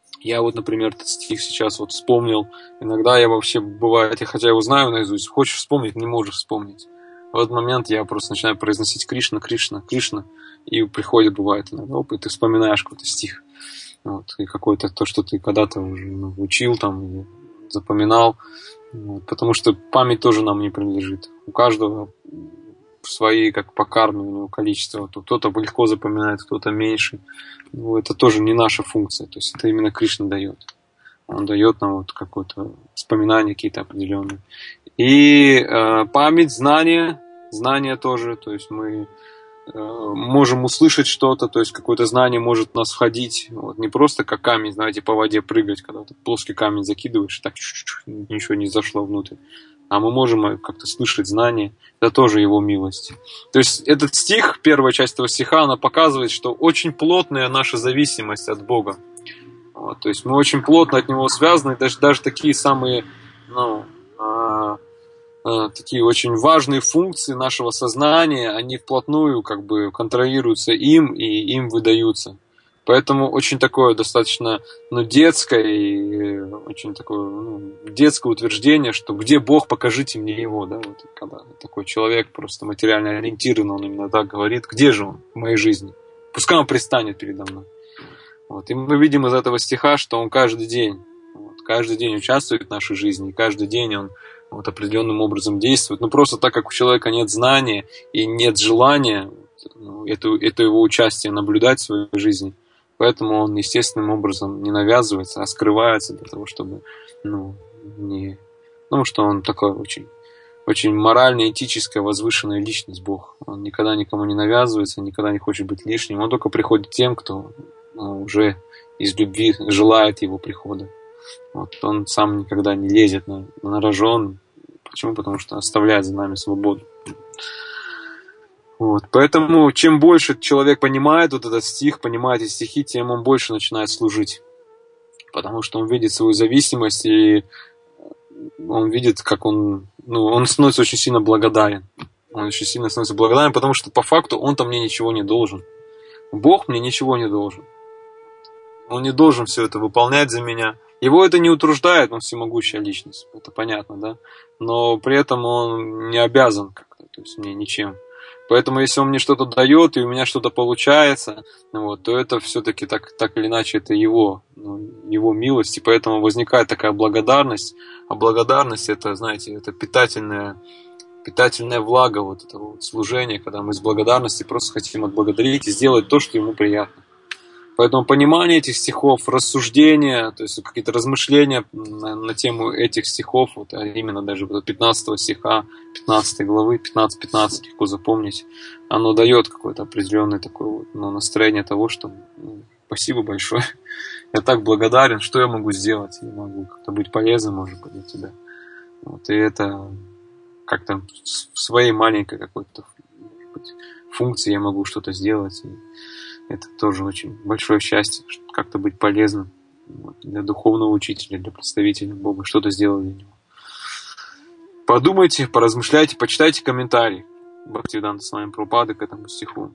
Я вот, например, этот стих сейчас вот вспомнил. Иногда я вообще, бывает, я хотя его знаю наизусть, хочешь вспомнить, не можешь вспомнить. В этот момент я просто начинаю произносить Кришна, Кришна, Кришна, и приходит, бывает, иногда, оп, и ты вспоминаешь какой-то стих. Вот, и какое-то то, что ты когда-то уже ну, учил, там, или запоминал. Вот, потому что память тоже нам не принадлежит. У каждого свои, как по карме, у него количество. Кто-то легко запоминает, кто-то меньше. Ну, это тоже не наша функция. То есть это именно Кришна дает. Он дает нам вот какое-то вспоминание какие-то определенные. И э, память, знания, знания тоже. То есть мы можем услышать что-то, то есть какое-то знание может в нас входить, вот, не просто как камень, знаете, по воде прыгать, когда ты плоский камень закидываешь, и так ничего не зашло внутрь, а мы можем как-то слышать знания, это тоже его милость. То есть этот стих, первая часть этого стиха, она показывает, что очень плотная наша зависимость от Бога. Вот, то есть мы очень плотно от Него связаны, даже, даже такие самые, ну, такие очень важные функции нашего сознания, они вплотную как бы контролируются им и им выдаются. Поэтому очень такое достаточно ну, детское и очень такое ну, детское утверждение, что где Бог, покажите мне его. Да? Вот, когда такой человек просто материально ориентированный, он именно так говорит, где же он в моей жизни? Пускай он предстанет передо мной. Вот. И мы видим из этого стиха, что он каждый день, вот, каждый день участвует в нашей жизни, и каждый день он вот, определенным образом действует. Ну, просто так как у человека нет знания и нет желания ну, это, это его участие наблюдать в своей жизни, поэтому он естественным образом не навязывается, а скрывается для того, чтобы, ну, не... Потому что он такой очень, очень морально-этическая, возвышенная личность, Бог. Он никогда никому не навязывается, никогда не хочет быть лишним. Он только приходит к тем, кто ну, уже из любви желает его прихода. Вот. Он сам никогда не лезет на, на рожон. Почему? Потому что оставляет за нами свободу. Вот. Поэтому чем больше человек понимает вот этот стих, понимает эти стихи, тем он больше начинает служить. Потому что он видит свою зависимость, и он видит, как он... Ну, он становится очень сильно благодарен. Он очень сильно становится благодарен, потому что по факту он-то мне ничего не должен. Бог мне ничего не должен. Он не должен все это выполнять за меня. Его это не утруждает, он всемогущая личность. Это понятно, да? Но при этом он не обязан как-то, то есть мне ничем. Поэтому если он мне что-то дает, и у меня что-то получается, вот, то это все-таки так, так или иначе это его, ну, его милость. И поэтому возникает такая благодарность. А благодарность это, знаете, это питательная, питательная влага вот этого вот служения, когда мы с благодарности просто хотим отблагодарить и сделать то, что ему приятно. Поэтому понимание этих стихов, рассуждения, то есть какие-то размышления на, на тему этих стихов, вот, а именно даже вот пятнадцатого стиха, пятнадцатой главы, пятнадцать пятнадцать, легко запомнить, оно дает какое-то определенное такое вот, ну, настроение того, что ну, спасибо большое, я так благодарен, что я могу сделать, я могу как-то быть полезным, может быть, для тебя. Вот, и это как-то в своей маленькой какой-то функции я могу что-то сделать. И это тоже очень большое счастье, как-то быть полезным для духовного учителя, для представителя Бога, что-то сделать для него. Подумайте, поразмышляйте, почитайте комментарии Бхактивиданта Свами Прабхупады к этому стиху.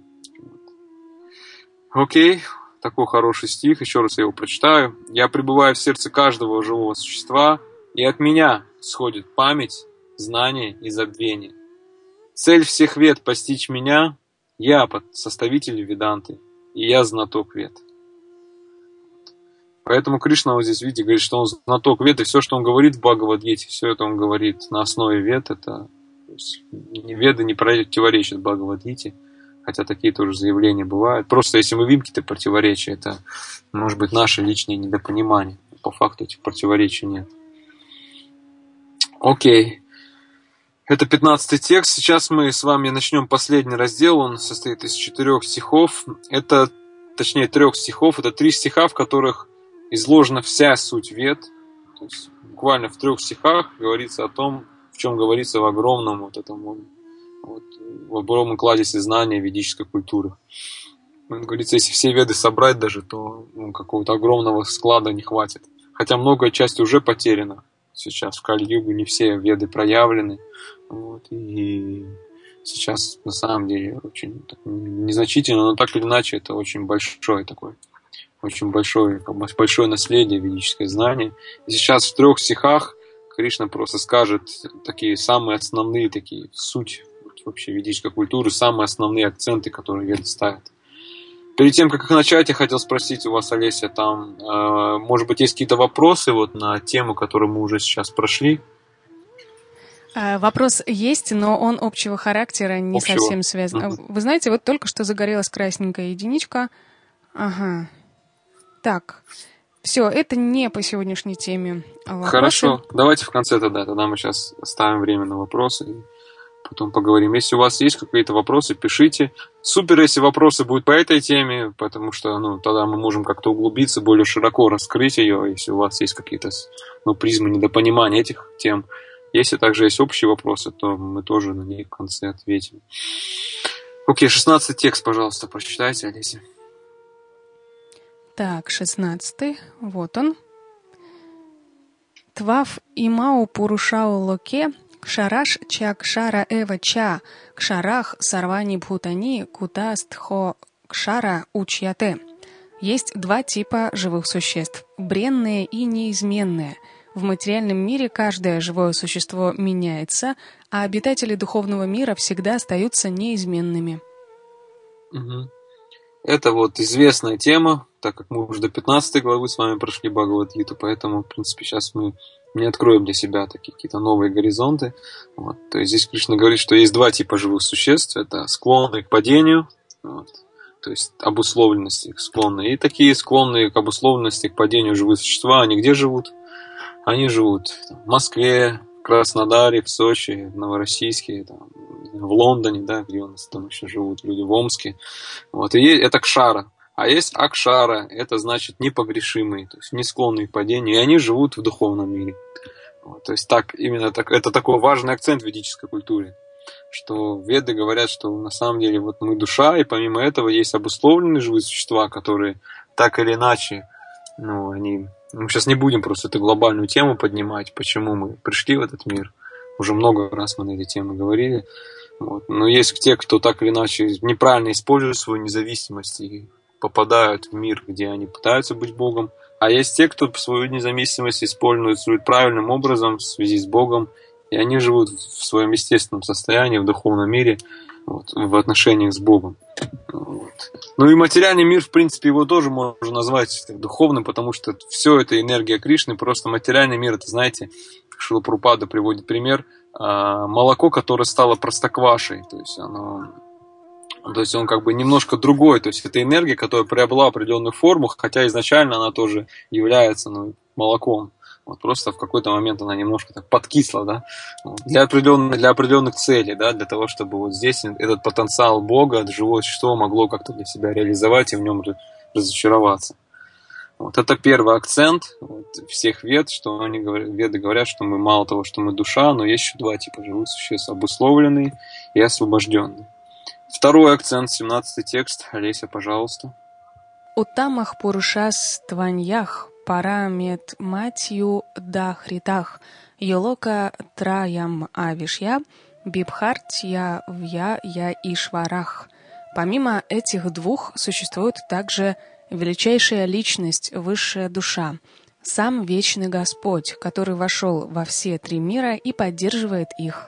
Окей, такой хороший стих, еще раз я его прочитаю. «Я пребываю в сердце каждого живого существа, и от меня сходит память, знание и забвение. Цель всех вед — постичь меня, я составитель Веданты, и я знаток вед». Поэтому Кришна вот здесь, видите, говорит, что он знаток вед, и все, что он говорит в Бхагавад-гите, все это он говорит на основе вед. Это, то есть, веды не противоречат Бхагавад-гите, хотя такие тоже заявления бывают. Просто если мы видим какие-то противоречия, это может быть наше личное недопонимание. По факту этих противоречий нет. Окей. Это пятнадцатый текст. Сейчас мы с вами начнем последний раздел. Он состоит из четырех стихов. Это, точнее, трех стихов. Это три стиха, в которых изложена вся суть вед. То есть, буквально в трех стихах говорится о том, в чем говорится в огромном вот этом вот, в огромном кладезе знания ведической культуры. Говорится, если все веды собрать даже, то ну, какого-то огромного склада не хватит. Хотя многая часть уже потеряна. Сейчас в Кали-югу не все веды проявлены. Вот, и сейчас на самом деле очень так, незначительно, но так или иначе это очень большое такое, очень большое, как бы, большое наследие, ведическое знание. И сейчас в трех стихах Кришна просто скажет такие самые основные, такие суть вообще ведической культуры, самые основные акценты, которые веды ставят. Перед тем, как их начать, я хотел спросить у вас, Олеся, там, э, может быть, есть какие-то вопросы вот на тему, которую мы уже сейчас прошли? Вопрос есть, но он общего характера, не общего. Совсем связан. Uh-huh. Вы знаете, вот только что загорелась красненькая единичка. Ага. Так, все, это не по сегодняшней теме. Вопросы. Хорошо, давайте в конце тогда, тогда мы сейчас оставим время на вопросы. Потом поговорим. Если у вас есть какие-то вопросы, пишите. Супер, если вопросы будут по этой теме, потому что ну, тогда мы можем как-то углубиться, более широко раскрыть ее, если у вас есть какие-то ну, призмы недопонимания этих тем. Если также есть общие вопросы, то мы тоже на них в конце ответим. Окей, шестнадцатый текст, пожалуйста, прочитайте, Олеся. Так, шестнадцатый, вот он. Твав имау пурушау локе Кшараш ча кшара эва ча, кшарах сарвани бхутани кутастхо кшара учьяте. Есть два типа живых существ – бренные и неизменные. В материальном мире каждое живое существо меняется, а обитатели духовного мира всегда остаются неизменными. Угу. Это вот известная тема, так как мы уже до пятнадцатой главы с вами прошли Бхагавад-гиту, поэтому, в принципе, сейчас мы не откроем для себя такие какие-то новые горизонты. Вот. То есть здесь Кришна говорит, что есть два типа живых существ. Это склонные к падению, вот, то есть обусловленности склонные, и такие склонные к обусловленности, к падению живые существа. Они где живут? Они живут в Москве, в Краснодаре, в Сочи, в Новороссийске, там, в Лондоне, да, где у нас там еще живут люди, в Омске. Вот. И это кшара. А есть акшара, это значит непогрешимые, то есть не склонные к падению, и они живут в духовном мире. Вот. То есть так, именно так, это такой важный акцент в ведической культуре, что веды говорят, что на самом деле вот мы душа, и помимо этого есть обусловленные живые существа, которые так или иначе, ну, они... Мы сейчас не будем просто эту глобальную тему поднимать, почему мы пришли в этот мир. Уже много раз мы на эти темы говорили. Вот. Но есть те, кто так или иначе неправильно использует свою независимость и попадают в мир, где они пытаются быть Богом. А есть те, кто свою независимость использует правильным образом в связи с Богом, и они живут в своем естественном состоянии, в духовном мире, вот, в отношениях с Богом. Вот. Ну и материальный мир, в принципе, его тоже можно назвать духовным, потому что все это энергия Кришны, просто материальный мир, это, знаете, Шрила Прабхупада приводит пример, молоко, которое стало простоквашей, то есть оно... То есть он как бы немножко другой, то есть это энергия, которая приобрела определенную форму, хотя изначально она тоже является, ну, молоком. Вот просто в какой-то момент она немножко так подкисла, да, вот, для определенных, для определенных целей, да, для того, чтобы вот здесь этот потенциал Бога, живое существо могло как-то для себя реализовать и в нем разочароваться. Вот это первый акцент вот, всех вед, что они говорят, веды говорят, что мы мало того, что мы душа, но есть еще два типа живых существ: обусловленные и освобожденные. Второй акцент, семнадцатый текст. Олеся, пожалуйста. Утамах пурушас тваньях парамет матью дахритах йолока траям авишья бибхартья вья я ишварах. Помимо этих двух существует также величайшая личность, высшая душа, сам вечный Господь, который вошел во все три мира и поддерживает их.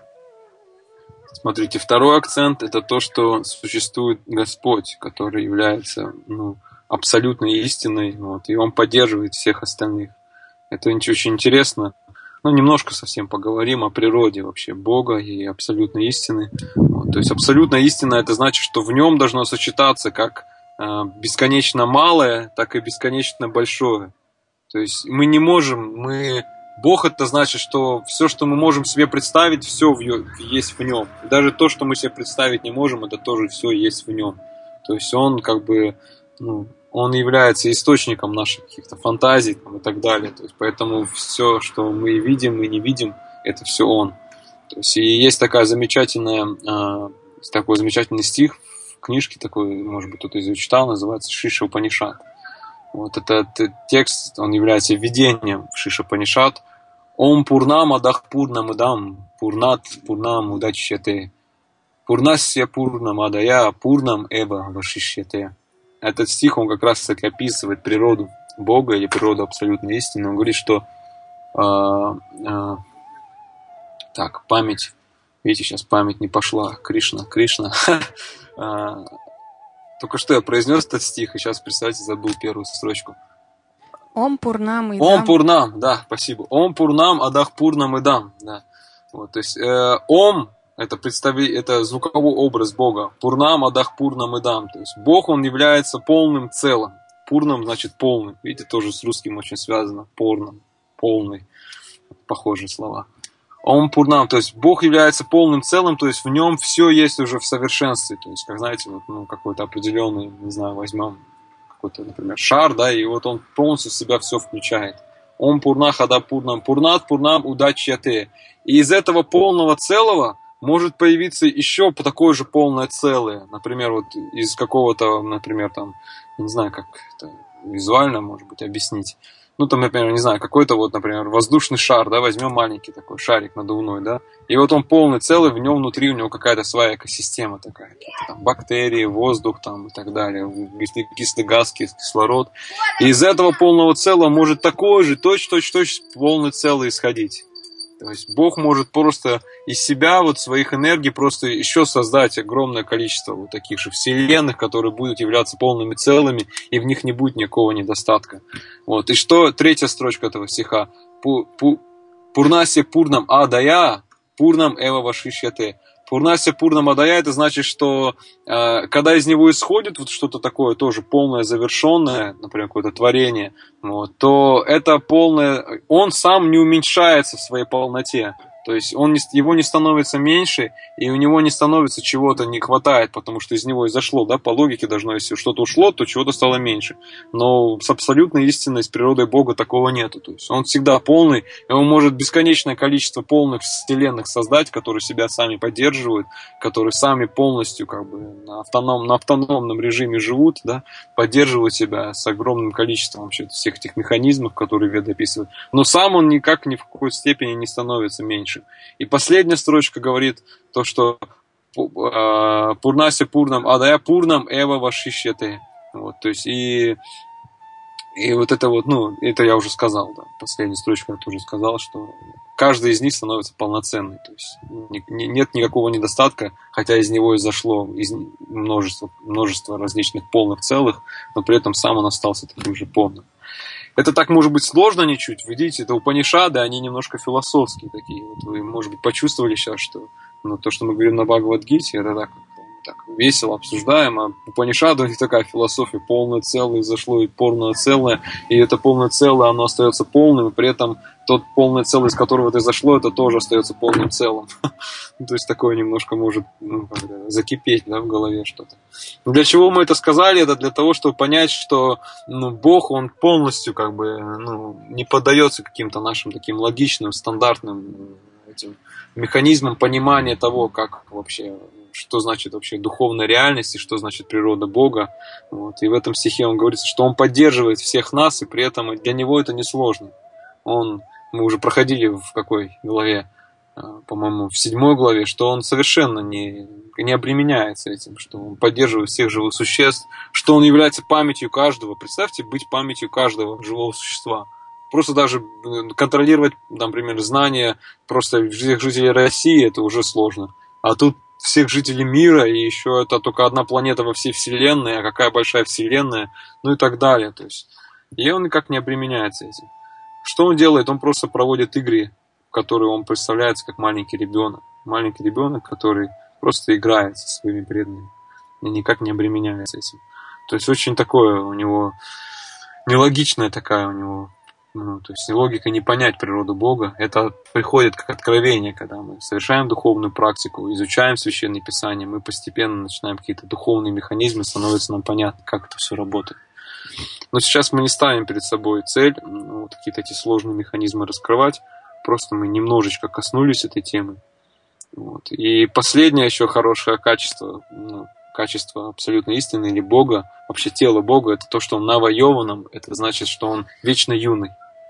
Смотрите, второй акцент – это то, что существует Господь, который является, ну, абсолютной истиной, вот, и Он поддерживает всех остальных. Это очень интересно. Ну, немножко совсем поговорим о природе вообще Бога и абсолютной истины. Вот, то есть абсолютная истина – это значит, что в Нем должно сочетаться как э, бесконечно малое, так и бесконечно большое. То есть мы не можем, мы... Бог — это значит, что все, что мы можем себе представить, все есть в Нем. И даже то, что мы себе представить не можем, это тоже все есть в Нем. То есть Он как бы, ну, Он является источником наших каких-то фантазий там, и так далее. То есть, поэтому все, что мы видим и не видим, это все Он. То есть, и есть такая замечательная, э, такой замечательный стих в книжке, такой, может быть, кто-то из него читал, называется «Шиша Упанишад». Вот этот текст, он является введением в Шиша Упанишад. Ом пурнам адах пурнам идам, пурнат пурнам удачьяте, пурнасья пурнам адая, пурнам эва вашишьяте. Этот стих, он как раз таки описывает природу Бога или природу абсолютной истины. Он говорит, что э, э, так, память, видите, сейчас память не пошла, Кришна, Кришна. Только что я произнес этот стих, и сейчас, представьте, забыл первую строчку. Ом пурнам идам. Ом пурнам, да, спасибо. Ом пурнам адах пурнам идам. Да. Вот, то есть э, ом это, представи, это звуковой образ Бога. Пурнам адах пурнам идам. То есть Бог, он является полным целым. Пурнам значит полным. Видите, тоже с русским очень связано. Порным, полный. Похожие слова. Ом пурнам, то есть Бог является полным целым, то есть в нем все есть уже в совершенстве. То есть, как знаете, вот, ну, какой-то определенный, не знаю, возьмем какой-то, например, шар, да, и вот он полностью в себя все включает. Ом пурнах ада пурнам, пурнат пурнам удачьяте. И из этого полного целого может появиться еще такое же полное целое. Например, вот из какого-то, например, там, не знаю, как это визуально, может быть, объяснить. ну, там, например, не знаю, какой-то вот, например, воздушный шар, да, возьмем маленький такой шарик надувной, да, и вот он полный, целый, в нем внутри у него какая-то своя экосистема такая, какие-то там бактерии, воздух там и так далее, кислый газ, кислород. И из этого полного целого может такой же, точь-точь-точь полный целый исходить. То есть Бог может просто из себя, вот своих энергий, просто еще создать огромное количество вот таких же вселенных, которые будут являться полными целыми, и в них не будет никакого недостатка. Вот. И что третья строчка этого стиха? Пурнасе пурнам адая, пурнам эва вашишьяте. Пурнасе пурнам адая, это значит, что э, когда из него исходит вот что-то такое тоже полное, завершенное, например, какое-то творение, вот, то это полное, он сам не уменьшается в своей полноте. То есть он не, его не становится меньше, и у него не становится чего-то не хватает, потому что из него изошло, да, по логике должно, если что-то ушло, то чего-то стало меньше. Но с абсолютной истиной, с природой Бога такого нету. То есть он всегда полный, и он может бесконечное количество полных вселенных создать, которые себя сами поддерживают, которые сами полностью как бы на, автоном, на автономном режиме живут, да, поддерживают себя с огромным количеством вообще всех этих механизмов, которые Веды описывают. Но сам он никак ни в какой степени не становится меньше. И последняя строчка говорит то, что Пурнасе пурнам адая пурнам эва вашишьяте. Вот, то есть и, и вот это вот, ну, это я уже сказал, да, последняя строчка я тоже сказал, что каждый из них становится полноценный, то есть не, нет никакого недостатка, хотя из него изошло из множество, множество различных полных целых, но при этом сам он остался таким же полным. Это так, может быть, сложно ничуть. Вы видите, это Упанишады, они немножко философские такие. Вот вы, может быть, почувствовали сейчас, что ну, то, что мы говорим на Бхагавад-гите, это так, так весело обсуждаем, а Упанишады у них такая философия, полное целое зашло и полное целое, и это полное целое, оно остается полным, и при этом тот полное целое, из которого это зашло, это тоже остается полным целым. То есть такое немножко может ну, закипеть, да, в голове что-то. Для чего мы это сказали? Это для того, чтобы понять, что ну, Бог, он полностью как бы ну, не поддается каким-то нашим таким логичным, стандартным этим механизмам понимания того, как вообще, что значит вообще духовная реальность и что значит природа Бога. Вот. И в этом стихе он говорится, что он поддерживает всех нас, и при этом для него это несложно. Он, мы уже проходили в какой главе, по-моему, в седьмой главе, что он совершенно не, не обременяется этим, что он поддерживает всех живых существ, что он является памятью каждого. Представьте, быть памятью каждого живого существа. Просто даже контролировать, например, знания просто всех жителей России, это уже сложно. А тут всех жителей мира, и еще это только одна планета во всей Вселенной, а какая большая Вселенная, ну и так далее. То есть, и он никак не обременяется этим. Что он делает? Он просто проводит игры, в которые он представляется как маленький ребенок. Маленький ребенок, который просто играет со своими преданными и никак не обременяется этим. То есть очень такое у него, нелогичная такая у него, ну, то есть логика не понять природу Бога. Это приходит как откровение, когда мы совершаем духовную практику, изучаем Священное Писание, мы постепенно начинаем какие-то духовные механизмы, становится нам понятно, как это все работает. Но сейчас мы не ставим перед собой цель ну, вот какие-то эти сложные механизмы раскрывать, просто мы немножечко коснулись этой темы. Вот. И последнее еще хорошее качество, ну, качество абсолютной истины или Бога, вообще тело Бога, это то, что он навоеванном, это значит, что он вечно юный.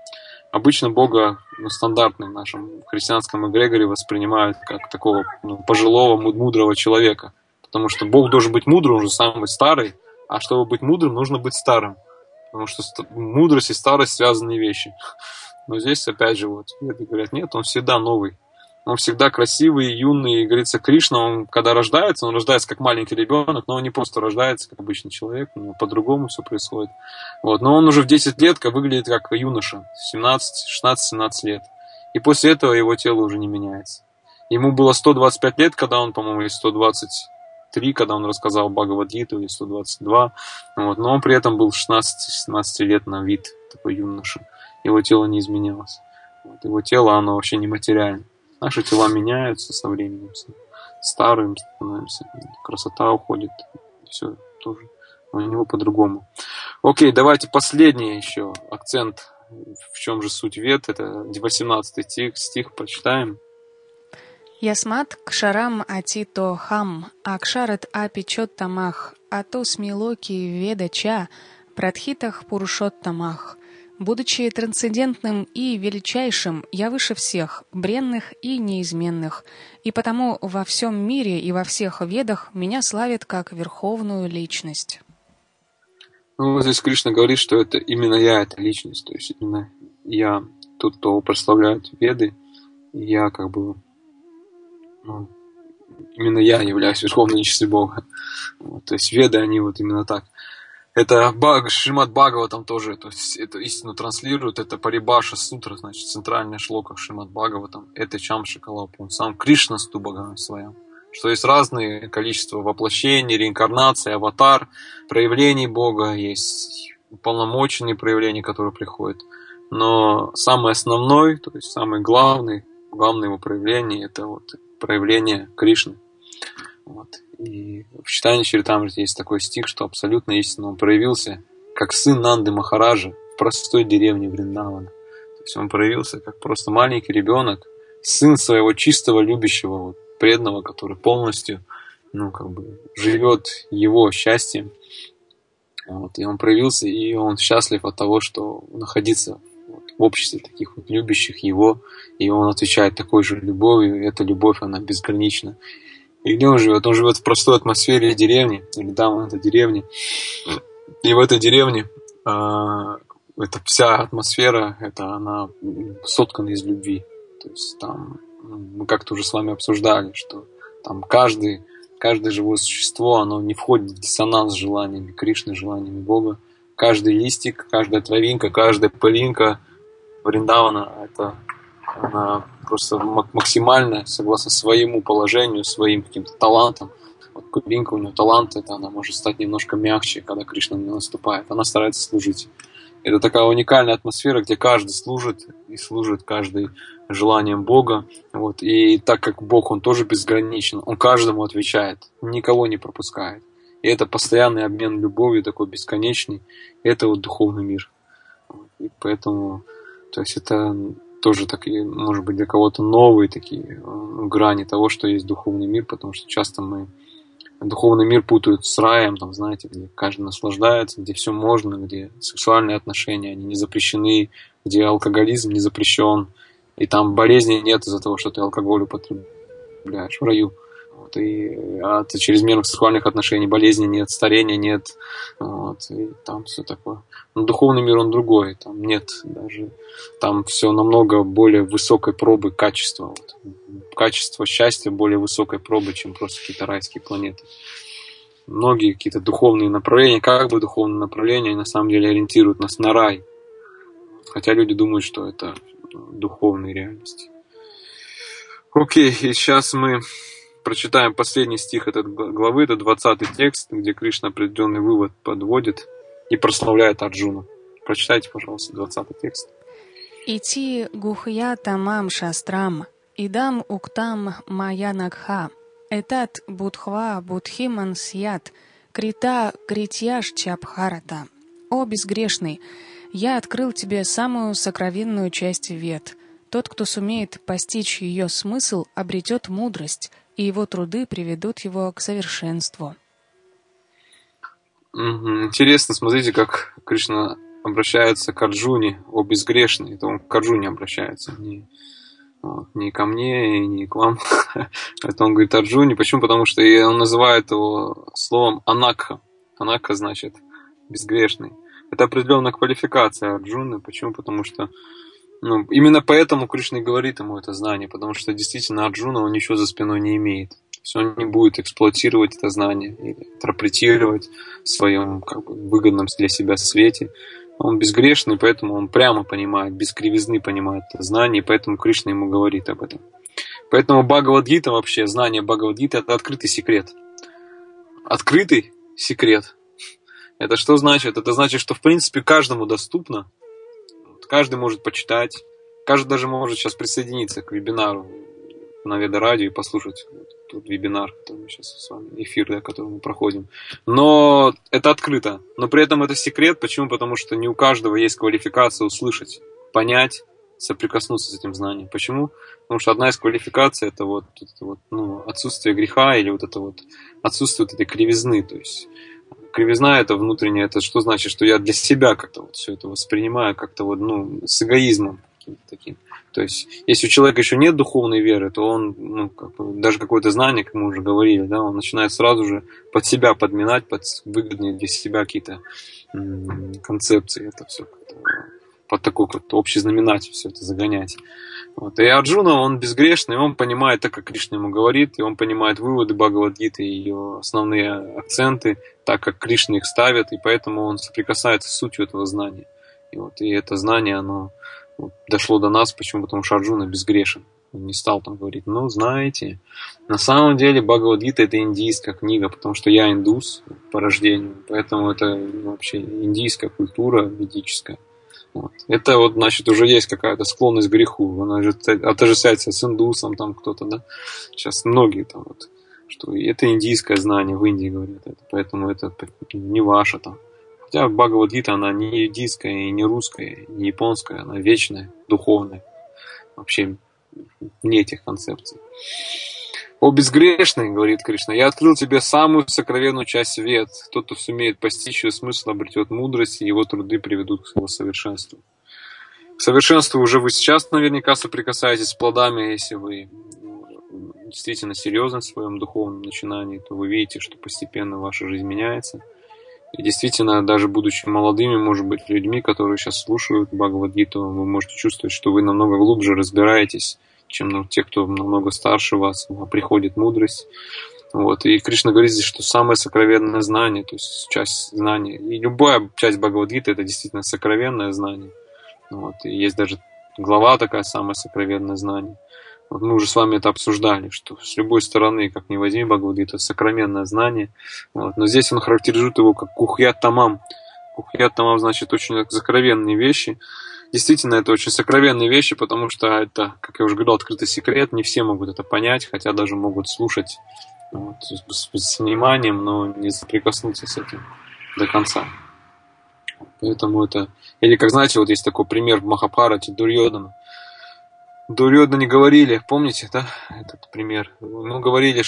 Обычно Бога ну, стандартно в нашем христианском эгрегоре воспринимают как такого ну, пожилого, мудрого человека. Потому что Бог должен быть мудрым, он же самый старый, а чтобы быть мудрым, нужно быть старым. Потому что мудрость и старость связанные вещи. Но здесь, опять же, вот, говорят, нет, он всегда новый. Он всегда красивый, юный, и, говорится, Кришна, он когда рождается, он рождается как маленький ребенок, но он не просто рождается, как обычный человек, у него по-другому все происходит. Вот. Но он уже в десять лет выглядит как юноша, семнадцать, шестнадцать, семнадцать лет. И после этого его тело уже не меняется. Ему было сто двадцать пять лет, когда он, по-моему, или сто двадцать три, когда он рассказал Бхагавад-гиту, или сто двадцать два. Вот. Но он при этом был шестнадцать-семнадцать лет на вид, такой юноша. Его тело не изменялось. Вот. Его тело, оно вообще нематериально. Наши тела меняются со временем, старым становимся, красота уходит, все тоже у него по-другому. Окей, давайте последний еще акцент, в чем же суть вед, это восемнадцатый стих, стих прочитаем. Ясмат кшарам атито хам, акшарат апичот тамах, ато смилоки ведача, прадхитах пурушот тамах, Будучи трансцендентным и величайшим, я выше всех, бренных и неизменных, и потому во всем мире и во всех ведах меня славят как верховную личность. Ну, вот здесь Кришна говорит, что это именно я, эта личность, то есть именно я, тот, кто прославляет веды, и я как бы, ну, именно я являюсь верховной личностью Бога. Вот, то есть веды, они вот именно так. Это Баг, Шримад Бхагаватам тоже, то есть это истину транслирует, это Парибаша Сутра, значит, центральная шлока Шримад Бхагаватам, это Чамшикала Пунсам, Кришна сту Бхагаван своем. Что есть разные количества воплощений, реинкарнаций, аватар, проявлений Бога, есть уполномоченные проявления, которые приходят. Но самый основной, то есть самый главный, главное его проявление, это вот проявление Кришны. Вот. И в читании Чаритамрити есть такой стих, что абсолютно истинно он проявился как сын Нанды Махараджа в простой деревне Вриндавана. То есть он проявился как просто маленький ребенок, сын своего чистого, любящего, вот, преданного, который полностью, ну, как бы живет его счастьем. Вот. И он проявился, и он счастлив от того, что находиться вот в обществе таких вот любящих его, и он отвечает такой же любовью, и эта любовь, она безгранична. И где он живет? Он живет в простой атмосфере деревни, или там это деревня. И в этой деревне э, эта вся атмосфера, это она соткана из любви. То есть там мы как-то уже с вами обсуждали, что там каждый, каждое живое существо, оно не входит в диссонанс с желаниями Кришны, желаниями Бога. Каждый листик, каждая травинка, каждая пылинка Вриндавана, это она просто максимально, согласно своему положению, своим каким-то талантам. Вот Кубинка, у нее талант, это она может стать немножко мягче, когда Кришна на нее наступает. Она старается служить. Это такая уникальная атмосфера, где каждый служит, и служит каждый желанием Бога. Вот. И так как Бог, он тоже безграничен, он каждому отвечает, никого не пропускает. И это постоянный обмен любовью, такой бесконечный. Это вот духовный мир. И поэтому, то есть это тоже такие, может быть, для кого-то новые такие грани того, что есть духовный мир, потому что часто мы духовный мир путают с раем, там, знаете, где каждый наслаждается, где все можно, где сексуальные отношения, они не запрещены, где алкоголизм не запрещен, и там болезни нет из-за того, что ты алкоголь употребляешь в раю. Вот, и от чрезмерных сексуальных отношений болезни нет, старения нет, вот, и там все такое. Но духовный мир, он другой, там нет даже, там все намного более высокой пробы качества. Вот. Качество счастья более высокой пробы, чем просто какие-то райские планеты. Многие какие-то духовные направления, как бы духовные направления, на самом деле ориентируют нас на рай. Хотя люди думают, что это духовные реальности. Окей, и сейчас мы прочитаем последний стих этой главы, это двадцатый текст, где Кришна определенный вывод подводит и прославляет Арджуну. Прочитайте, пожалуйста, двадцатый текст. Ити гухья тамам шастрам, идам уктам мая нагха, этат будхва будхиман сят, крита критьяш чабхарата. О безгрешный, я открыл тебе самую сокровенную часть вед. Тот, кто сумеет постичь ее смысл, обретет мудрость, и его труды приведут его к совершенству. Интересно, смотрите, как Кришна обращается к Арджуне, о безгрешный. Это он к Арджуне обращается, не, вот, не ко мне, не к вам. Это он говорит Арджуне. Почему? Потому что он называет его словом анакха. Анакха значит безгрешный. Это определенная квалификация Арджуны. Почему? Потому что ну, именно поэтому Кришна и говорит ему это знание, потому что действительно Арджуна, он ничего за спиной не имеет. То есть он не будет эксплуатировать это знание или интерпретировать в своем как бы, выгодном для себя свете. Он безгрешный, поэтому он прямо понимает, без кривизны понимает это знание, и поэтому Кришна ему говорит об этом. Поэтому Бхагавад-гита вообще, знание Бхагавад-гиты — это открытый секрет. Открытый секрет. Это что значит? Это значит, что в принципе каждому доступно. Каждый может почитать, каждый даже может сейчас присоединиться к вебинару на Веда Радио и послушать тут вебинар, который мы сейчас с вами, эфир, да, который мы проходим. Но это открыто. Но при этом это секрет. Почему? Потому что не у каждого есть квалификация услышать, понять, соприкоснуться с этим знанием. Почему? Потому что одна из квалификаций — это вот, это вот ну, отсутствие греха или вот это вот отсутствие вот этой кривизны. То есть кривизна это внутренняя, это что значит, что я для себя как-то вот все это воспринимаю как-то вот, ну, с эгоизмом каким-то таким. То есть, если у человека еще нет духовной веры, то он, ну, как бы, даже какое-то знание, как мы уже говорили, да, он начинает сразу же под себя подминать, под выгодные для себя какие-то м- концепции, это все как-то под такой как-то общий знаменатель все это загонять. Вот. И Арджуна, он безгрешный, он понимает так, как Кришна ему говорит, и он понимает выводы Бхагавад-гиты, ее основные акценты, так, как Кришна их ставит, и поэтому он соприкасается с сутью этого знания. И, вот, и это знание, оно вот, дошло до нас, почему? Потому что Арджуна безгрешен. Он не стал там говорить, ну, знаете, на самом деле Бхагавад-гита это индийская книга, потому что я индус по рождению, поэтому это ну, вообще индийская культура ведическая. Вот. Это вот, значит, уже есть какая-то склонность к греху. Она же отождествляется с индусом, там кто-то, да. Сейчас многие там вот, что это индийское знание, в Индии говорят это, поэтому это не ваше там. Хотя Бхагавад-гита, она не индийская, и не русская, не японская, она вечная, духовная. Вообще не этих концепций. «О безгрешный, — говорит Кришна, — я открыл тебе самую сокровенную часть вед. Тот, кто сумеет постичь ее смысл, обретет мудрость, и его труды приведут к его совершенству». К совершенству уже вы сейчас наверняка соприкасаетесь с плодами. Если вы действительно серьезны в своем духовном начинании, то вы видите, что постепенно ваша жизнь меняется. И действительно, даже будучи молодыми, может быть, людьми, которые сейчас слушают Бхагавад-гиту, вы можете чувствовать, что вы намного глубже разбираетесь, чем ну, те, кто намного старше вас, приходит мудрость. Вот. И Кришна говорит здесь, что самое сокровенное знание, то есть часть знания, и любая часть Бхагавад-гиты это действительно сокровенное знание. Вот. И есть даже глава такая, самое сокровенное знание. Вот мы уже с вами это обсуждали, что с любой стороны, как ни возьми Бхагавад-гита, сокровенное знание. Вот. Но здесь он характеризует его как кухьят тамам. Кухьят тамам значит очень сокровенные вещи. Действительно, это очень сокровенные вещи, потому что это, как я уже говорил, открытый секрет, не все могут это понять, хотя даже могут слушать вот, с, с вниманием, но не соприкоснуться с этим до конца. Поэтому это... Или, как знаете, вот есть такой пример в Махабхарате Дурьодана. Дурьодана не говорили, помните, да, этот пример? Ну, говорили,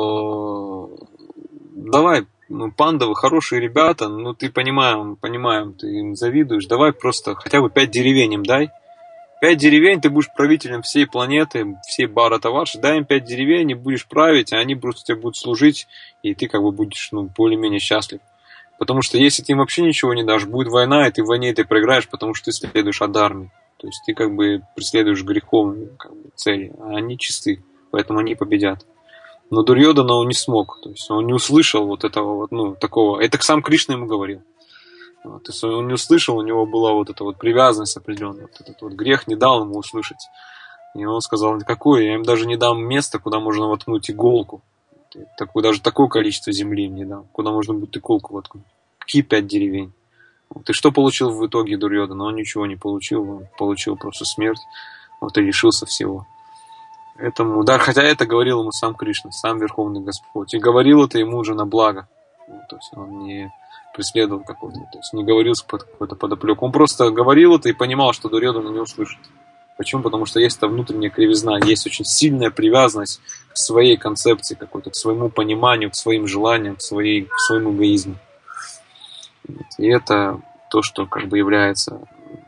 что давай, ну, пандавы хорошие ребята, ну, ты понимаем, понимаем, ты им завидуешь, давай просто хотя бы пять деревень им дай. Пять деревень, ты будешь правителем всей планеты, всей Бхаратаварши, дай им пять деревень, и будешь править, а они просто тебе будут служить, и ты как бы будешь, ну, более-менее счастлив. Потому что если ты им вообще ничего не дашь, будет война, и ты в войне ты проиграешь, потому что ты следуешь адарме. То есть ты как бы преследуешь греховные как бы, цели, а они чисты, поэтому они победят. Но Дурьодана он не смог, то есть он не услышал вот этого вот, ну, такого, это сам Кришна ему говорил. Вот, то есть он не услышал, у него была вот эта вот привязанность определенная, вот этот вот грех не дал ему услышать. И он сказал, какое, я им даже не дам места, куда можно воткнуть иголку. Такое, даже такое количество земли им не дам, куда можно будет иголку воткнуть. Какие пять деревень? Вот, и что получил в итоге Дурьодана? Он ничего не получил, он получил просто смерть, вот, и лишился всего. Этому, да, хотя это говорил ему сам Кришна, сам Верховный Господь. И говорил это ему уже на благо. Вот, то есть он не преследовал какого-то, то есть не говорил под какой-то подоплеку. Он просто говорил это и понимал, что Дурьодана не услышит. Почему? Потому что есть эта внутренняя кривизна, есть очень сильная привязанность к своей концепции какой-то, к своему пониманию, к своим желаниям, к, своей, к своему эгоизму. И это то, что как бы является,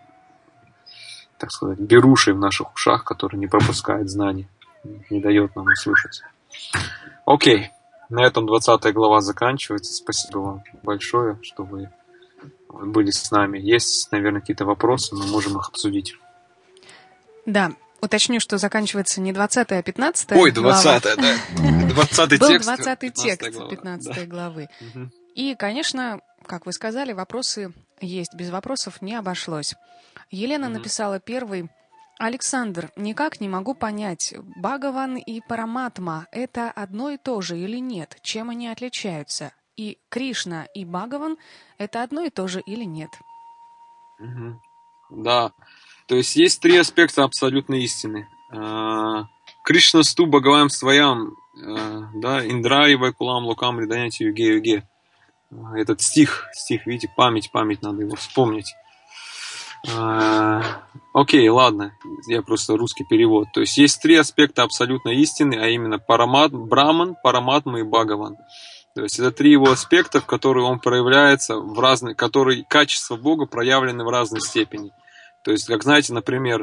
так сказать, берушей в наших ушах, который не пропускает знаний, не дает нам услышать. Окей, на этом двадцатая глава заканчивается. Спасибо вам большое, что вы были с нами. Есть, наверное, какие-то вопросы, мы можем их обсудить. Да, уточню, что заканчивается не двадцатая, а пятнадцатая Ой, глава. двадцатая, да. двадцатый Был текст. двадцатый текст глава. пятнадцатой Да. главы. Угу. И, конечно, как вы сказали, вопросы есть. Без вопросов не обошлось. Елена угу. написала первый. Александр, никак не могу понять, Бхагаван и Параматма – это одно и то же или нет? Чем они отличаются? И Кришна и Бхагаван – это одно и то же или нет? Угу. Да. То есть есть три аспекта абсолютной истины. Кришна сту Бхагавам своям, да, Индра и Вайкулам Локам Риданьяти Юге Юге. Этот стих, стих, видите, память, память, надо его вспомнить. Окей, ладно, я просто русский перевод. То есть есть три аспекта абсолютной истины, а именно Парамат, Браман, Параматма и Бхагаван. То есть это три его аспекта, в которые он проявляется в разные, которые качества Бога проявлены в разной степени. То есть, как знаете, например,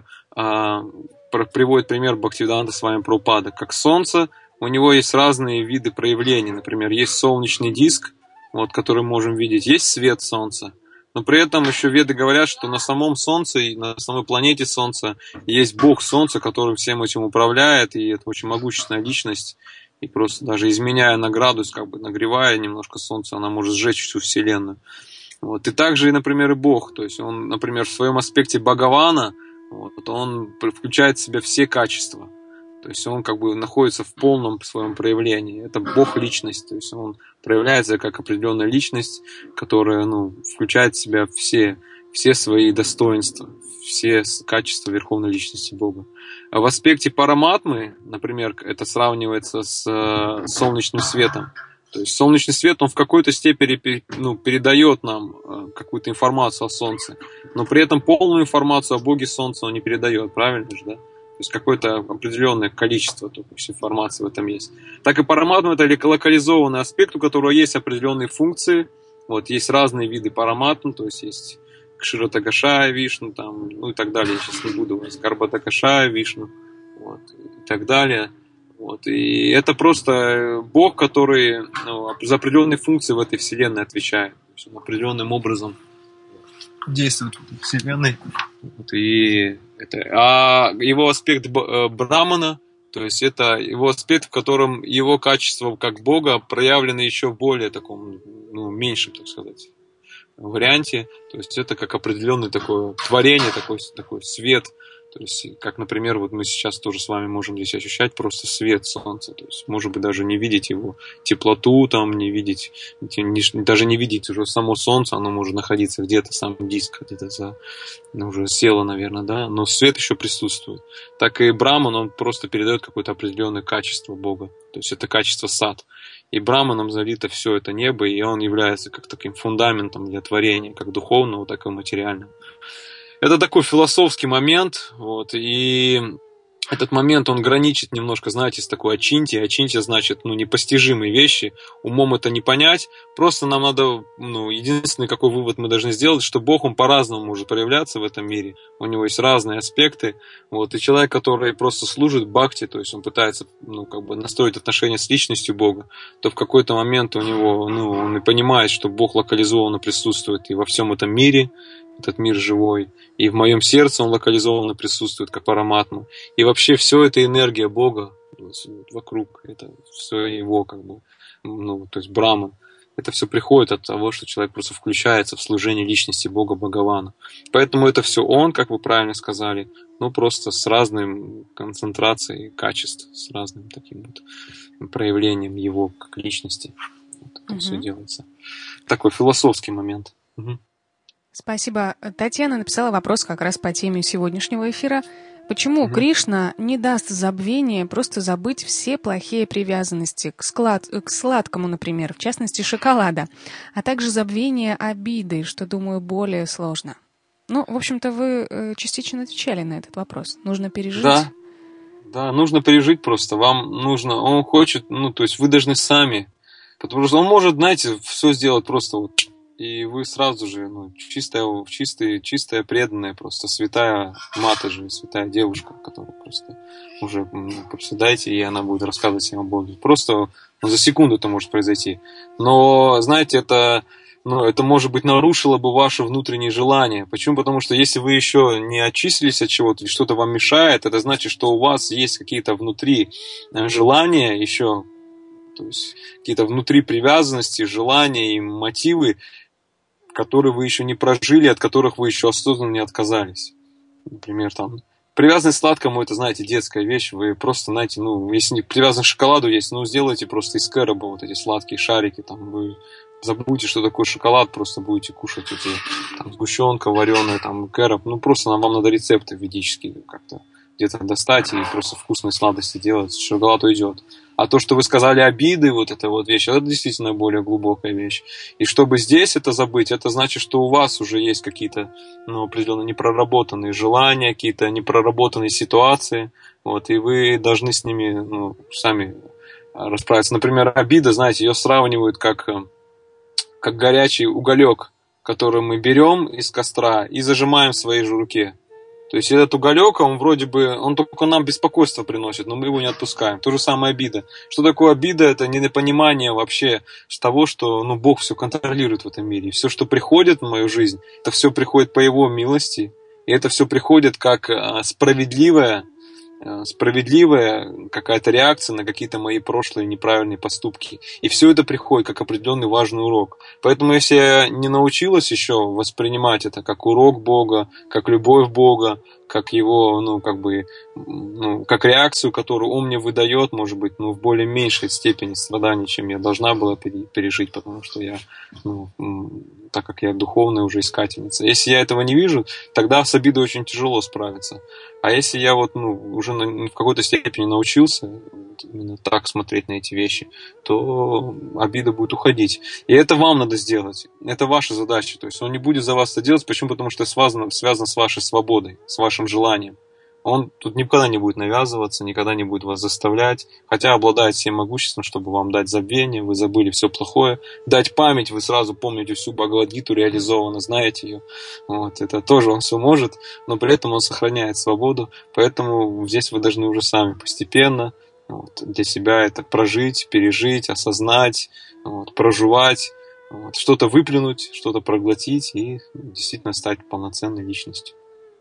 приводит пример Бхактивиданта Свами Прабхупада, как солнце, у него есть разные виды проявлений. Например, есть солнечный диск, вот, который мы можем видеть, есть свет солнца. Но при этом еще веды говорят, что на самом Солнце и на самой планете Солнца есть Бог Солнца, который всем этим управляет, и это очень могущественная личность. И просто даже изменяя на градус, как бы нагревая немножко Солнце, она может сжечь всю Вселенную. Вот. И также, например, и Бог. То есть он, например, в своем аспекте Бхагавана, вот, он включает в себя все качества. То есть он как бы находится в полном своем проявлении. Это Бог-личность. То есть он проявляется как определенная личность, которая, ну, включает в себя все, все свои достоинства, все качества Верховной Личности Бога. А в аспекте Параматмы, например, это сравнивается с э, солнечным светом. То есть солнечный свет, он в какой-то степени, ну, передает нам э, какую-то информацию о Солнце, но при этом полную информацию о Боге Солнца он не передает, правильно же, да? То есть какое-то определенное количество информации в этом есть. Так и Параматма — это локализованный аспект, у которого есть определенные функции. Вот, есть разные виды Параматмы, то есть есть Кширатакашая Вишну, там, ну и так далее. Я сейчас не буду, у нас Карбатакашая Вишну, вот, и так далее. Вот, и это просто Бог, который, ну, за определенные функции в этой вселенной отвечает. То есть он определенным образом действует в этой вселенной. Вот, и это, а его аспект Брамана, то есть это его аспект, в котором его качество как Бога проявлено еще в более таком, ну, меньшем, так сказать, варианте. То есть это как определенное такое творение, такой, такой свет. То есть, как, например, вот мы сейчас тоже с вами можем здесь ощущать просто свет солнца. То есть, может быть, даже не видеть его теплоту, там, не видеть, не, даже не видеть уже само солнце, оно может находиться где-то, сам диск где-то за, ну, уже село, наверное, да, но свет еще присутствует. Так и Браман, он просто передает какое-то определенное качество Бога. То есть, это качество сад. И Браманом залито все это небо, и он является как таким фундаментом для творения, как духовного, так и материального. Это такой философский момент, вот, и этот момент, он граничит немножко, знаете, с такой ачинти. Ачинти значит, ну, непостижимые вещи, умом это не понять, просто нам надо, ну, единственный какой вывод мы должны сделать, что Бог, он по-разному может проявляться в этом мире, у него есть разные аспекты, вот, и человек, который просто служит бхакти, то есть он пытается, ну, как бы настроить отношения с личностью Бога, то в какой-то момент у него, ну, он и понимает, что Бог локализованно присутствует и во всем этом мире, этот мир живой, и в моем сердце он локализованно присутствует, как Параматма. И вообще все это энергия Бога вокруг, это все его, как бы, ну, то есть Брахман. Это все приходит от того, что человек просто включается в служение личности Бога Бхагавана. Поэтому это все он, как вы правильно сказали, ну просто с разной концентрацией качеств, с разным таким вот проявлением его как личности. Вот это угу. все делается. Такой философский момент. Угу. Спасибо. Татьяна написала вопрос как раз по теме сегодняшнего эфира. Почему угу. Кришна не даст забвения просто забыть все плохие привязанности к, склад... к сладкому, например, в частности шоколада, а также забвение обиды, что, думаю, более сложно? Ну, в общем-то, вы частично отвечали на этот вопрос. Нужно пережить. Да, да, нужно пережить просто. Вам нужно, он хочет, ну, то есть вы должны сами, потому что он может, знаете, все сделать просто вот. И вы сразу же, ну, чистая, чистая, чистая, преданная, просто святая мата же, святая девушка, которая просто уже, ну, просто дайте, и она будет рассказывать всем о Боге. Просто, ну, за секунду это может произойти. Но, знаете, это, ну, это, может быть, нарушило бы ваше внутреннее желание. Почему? Потому что если вы еще не очистились от чего-то, и что-то вам мешает, это значит, что у вас есть какие-то внутри желания еще, то есть какие-то внутри привязанности, желания и мотивы, которые вы еще не прожили, от которых вы еще осознанно не отказались. Например, там, привязанность к сладкому, это, знаете, детская вещь, вы просто, знаете, ну, если не привязанность к шоколаду есть, ну, сделайте просто из кэроба вот эти сладкие шарики, там, вы забудете, что такое шоколад, просто будете кушать эти, там, сгущенка вареная, там, кэроб, ну, просто нам, вам надо рецепты ведические как-то где-то достать и просто вкусные сладости делать, шоколад уйдет. А то, что вы сказали, обиды, вот эта вот вещь, это действительно более глубокая вещь. И чтобы здесь это забыть, это значит, что у вас уже есть какие-то, ну, определенно непроработанные желания, какие-то непроработанные ситуации, вот, и вы должны с ними, ну, сами расправиться. Например, обида, знаете, ее сравнивают как, как горячий уголек, который мы берем из костра и зажимаем в своей же руке. То есть этот уголек, он вроде бы, он только нам беспокойство приносит, но мы его не отпускаем. То же самое обида. Что такое обида? Это непонимание вообще того, что ну, Бог все контролирует в этом мире. И все, что приходит в мою жизнь, это все приходит по Его милости. И это все приходит как справедливое, справедливая какая-то реакция на какие-то мои прошлые неправильные поступки. И все это приходит как определенный важный урок. Поэтому если я не научилась еще воспринимать это как урок Бога, как любовь Бога, как его, ну, как бы, ну, как реакцию, которую он мне выдает, может быть, ну, в более меньшей степени страданий, чем я должна была пережить, потому что я, ну, так как я духовная уже искательница. Если я этого не вижу, тогда с обидой очень тяжело справиться. А если я вот, ну, уже в какой-то степени научился именно так смотреть на эти вещи, то обида будет уходить. И это вам надо сделать. Это ваша задача. То есть он не будет за вас это делать. Почему? Потому что это связано, связано с вашей свободой, с вашим желанием. Он тут никогда не будет навязываться, никогда не будет вас заставлять, хотя обладает всем могуществом, чтобы вам дать забвение, вы забыли все плохое, дать память, вы сразу помните всю Бхагавад-гиту, реализованно знаете ее. Вот, это тоже он все может, но при этом он сохраняет свободу, поэтому здесь вы должны уже сами постепенно вот, для себя это прожить, пережить, осознать, вот, проживать, вот, что-то выплюнуть, что-то проглотить и действительно стать полноценной личностью.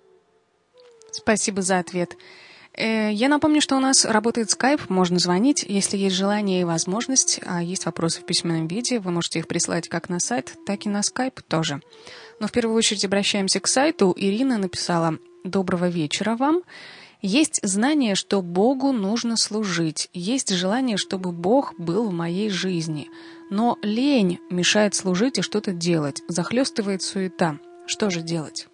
Спасибо за ответ. Я напомню, что у нас работает скайп, можно звонить, если есть желание и возможность, а есть вопросы в письменном виде, вы можете их прислать как на сайт, так и на скайп тоже. Но в первую очередь обращаемся к сайту. Ирина написала: «Доброго вечера вам. Есть знание, что Богу нужно служить, есть желание, чтобы Бог был в моей жизни, но лень мешает служить и что-то делать, захлестывает суета. Что же делать?»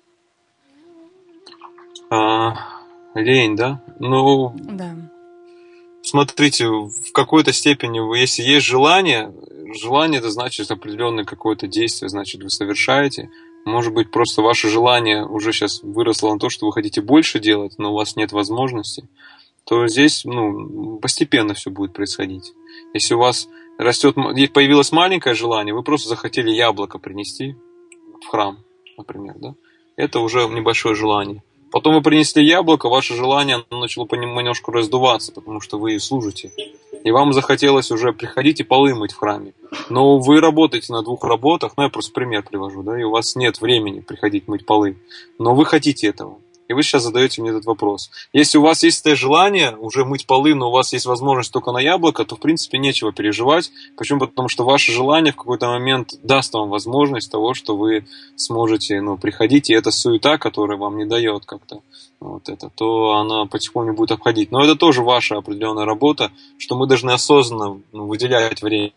А, лень, да? Ну, да. Смотрите, в какой-то степени, если есть желание, желание это значит определенное какое-то действие, значит вы совершаете. Может быть, просто ваше желание уже сейчас выросло на то, что вы хотите больше делать, но у вас нет возможности, то здесь ну, постепенно все будет происходить. Если у вас растет, появилось маленькое желание, вы просто захотели яблоко принести в храм, например, да? Это уже небольшое желание. Потом вы принесли яблоко, ваше желание начало понемножку раздуваться, потому что вы служите. И вам захотелось уже приходить и полы мыть в храме. Но вы работаете на двух работах, ну я просто пример привожу, да, и у вас нет времени приходить мыть полы. Но вы хотите этого. И вы сейчас задаете мне этот вопрос. Если у вас есть это желание уже мыть полы, но у вас есть возможность только на яблоко, то в принципе нечего переживать. Почему? Потому что ваше желание в какой-то момент даст вам возможность того, что вы сможете ну, приходить, и эта суета, которая вам не дает как-то вот это, то она потихоньку будет обходить. Но это тоже ваша определенная работа, что мы должны осознанно ну, выделять время.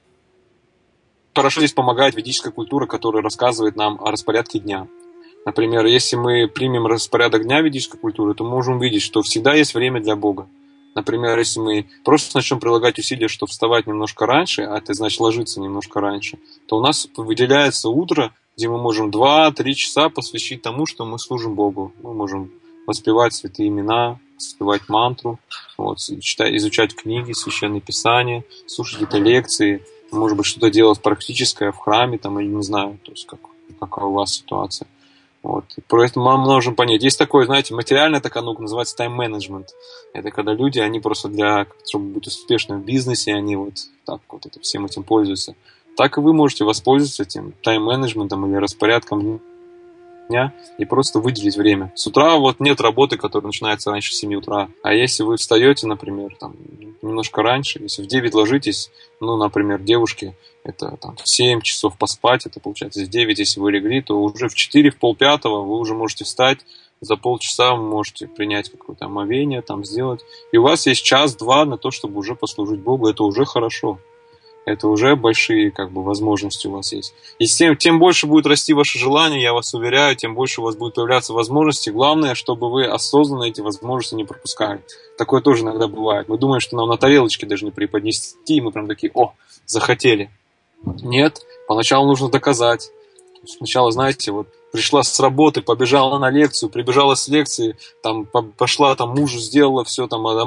Хорошо здесь помогает ведическая культура, которая рассказывает нам о распорядке дня. Например, если мы примем распорядок дня ведической культуры, то мы можем видеть, что всегда есть время для Бога. Например, если мы просто начнем прилагать усилия, чтобы вставать немножко раньше, а это значит ложиться немножко раньше, то у нас выделяется утро, где мы можем два-три часа посвящить тому, что мы служим Богу. Мы можем воспевать святые имена, воспевать мантру, вот, читать, изучать книги, священные писания, слушать какие-то лекции, может быть, что-то делать практическое в храме, там, или не знаю, то есть как, какая у вас ситуация. Вот. Поэтому мы можем понять. Есть такое, знаете, материальная такая наука, называется тайм-менеджмент. Это когда люди, они просто для, чтобы быть успешным в бизнесе, они вот так вот это, всем этим пользуются. Так и вы можете воспользоваться этим тайм-менеджментом или распорядком дня и просто выделить время. С утра вот нет работы, которая начинается раньше семи утра. А если вы встаете, например, там, немножко раньше, если в девять ложитесь, ну, например, девушки, это там, в семь часов поспать, это получается в девять, если вы легли, то уже в четыре, в полпятого вы уже можете встать, за полчаса вы можете принять какое-то омовение, там, сделать. И у вас есть час-два на то, чтобы уже послужить Богу, это уже хорошо. Это уже большие как бы, возможности у вас есть. И тем, тем больше будет расти ваше желание, я вас уверяю, тем больше у вас будут появляться возможности. Главное, чтобы вы осознанно эти возможности не пропускали. Такое тоже иногда бывает. Мы думаем, что нам на тарелочке должны преподнести, и мы прям такие, о, захотели. Нет, поначалу нужно доказать. Сначала, знаете, вот пришла с работы, побежала на лекцию, прибежала с лекции, там пошла, там мужу сделала все, там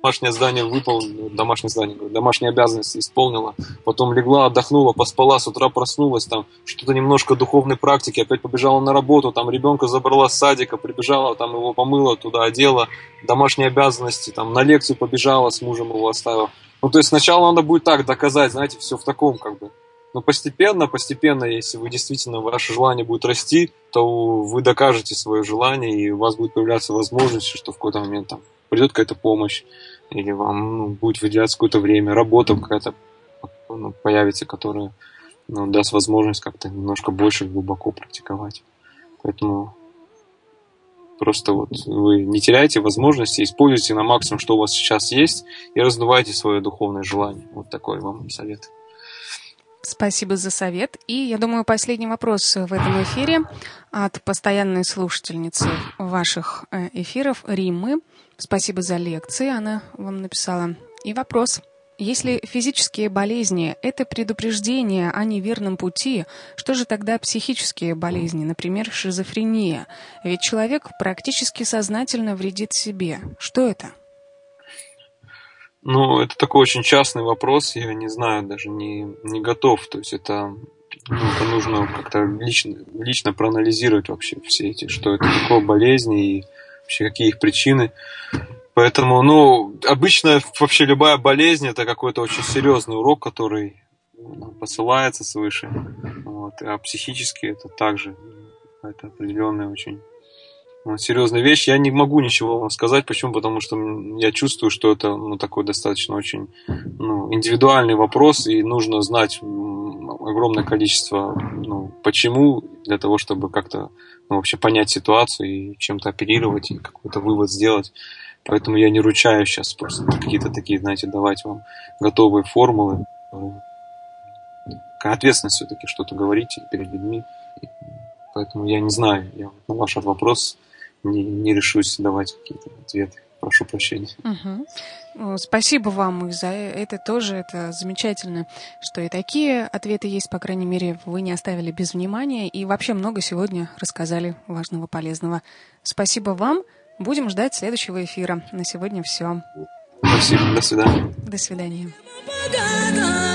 домашнее задание выполнила, домашнее задание, домашние обязанности исполнила, потом легла, отдохнула, поспала, с утра проснулась, там что-то немножко духовной практики, опять побежала на работу, там ребенка забрала с садика, прибежала, там его помыла, туда одела, домашние обязанности, там на лекцию побежала, с мужем его оставила. Ну, то есть сначала надо будет так доказать, знаете, все в таком как бы. Но постепенно, постепенно, если вы действительно, ваше желание будет расти, то вы докажете свое желание, и у вас будет появляться возможность, что в какой-то момент там придет какая-то помощь, или вам ну, будет выделяться какое-то время, работа какая-то ну, появится, которая ну, даст возможность как-то немножко больше глубоко практиковать. Поэтому просто вот вы не теряйте возможности, используйте на максимум, что у вас сейчас есть, и раздувайте свое духовное желание. Вот такой вам совет. Спасибо за совет. И, я думаю, последний вопрос в этом эфире от постоянной слушательницы ваших эфиров Риммы. Спасибо за лекции, она вам написала. И вопрос. Если физические болезни – это предупреждение о неверном пути, что же тогда психические болезни, например, шизофрения? Ведь человек практически сознательно вредит себе. Что это? Ну, это такой очень частный вопрос, я не знаю, даже не, не готов. То есть это, ну, это нужно как-то лично, лично проанализировать вообще все эти, что это такое болезни и вообще какие их причины. Поэтому, ну, обычно вообще любая болезнь это какой-то очень серьезный урок, который посылается свыше. Вот. А психически это также это определенная очень вот, серьезная вещь. Я не могу ничего вам сказать. Почему? Потому что я чувствую, что это ну, такой достаточно очень ну, индивидуальный вопрос, и нужно знать огромное количество ну, почему, для того, чтобы как-то ну, вообще понять ситуацию и чем-то оперировать, и какой-то вывод сделать. Поэтому я не ручаюсь сейчас просто какие-то такие, знаете, давать вам готовые формулы. Ответственность все-таки что-то говорить перед людьми. Поэтому я не знаю, я на ваш вопрос не, не решусь давать какие-то ответы. Прошу прощения. Угу. Спасибо вам и за это тоже. Это замечательно, что и такие ответы есть, по крайней мере, вы не оставили без внимания. И вообще много сегодня рассказали важного, полезного. Спасибо вам. Будем ждать следующего эфира. На сегодня все. Спасибо. До свидания. До свидания.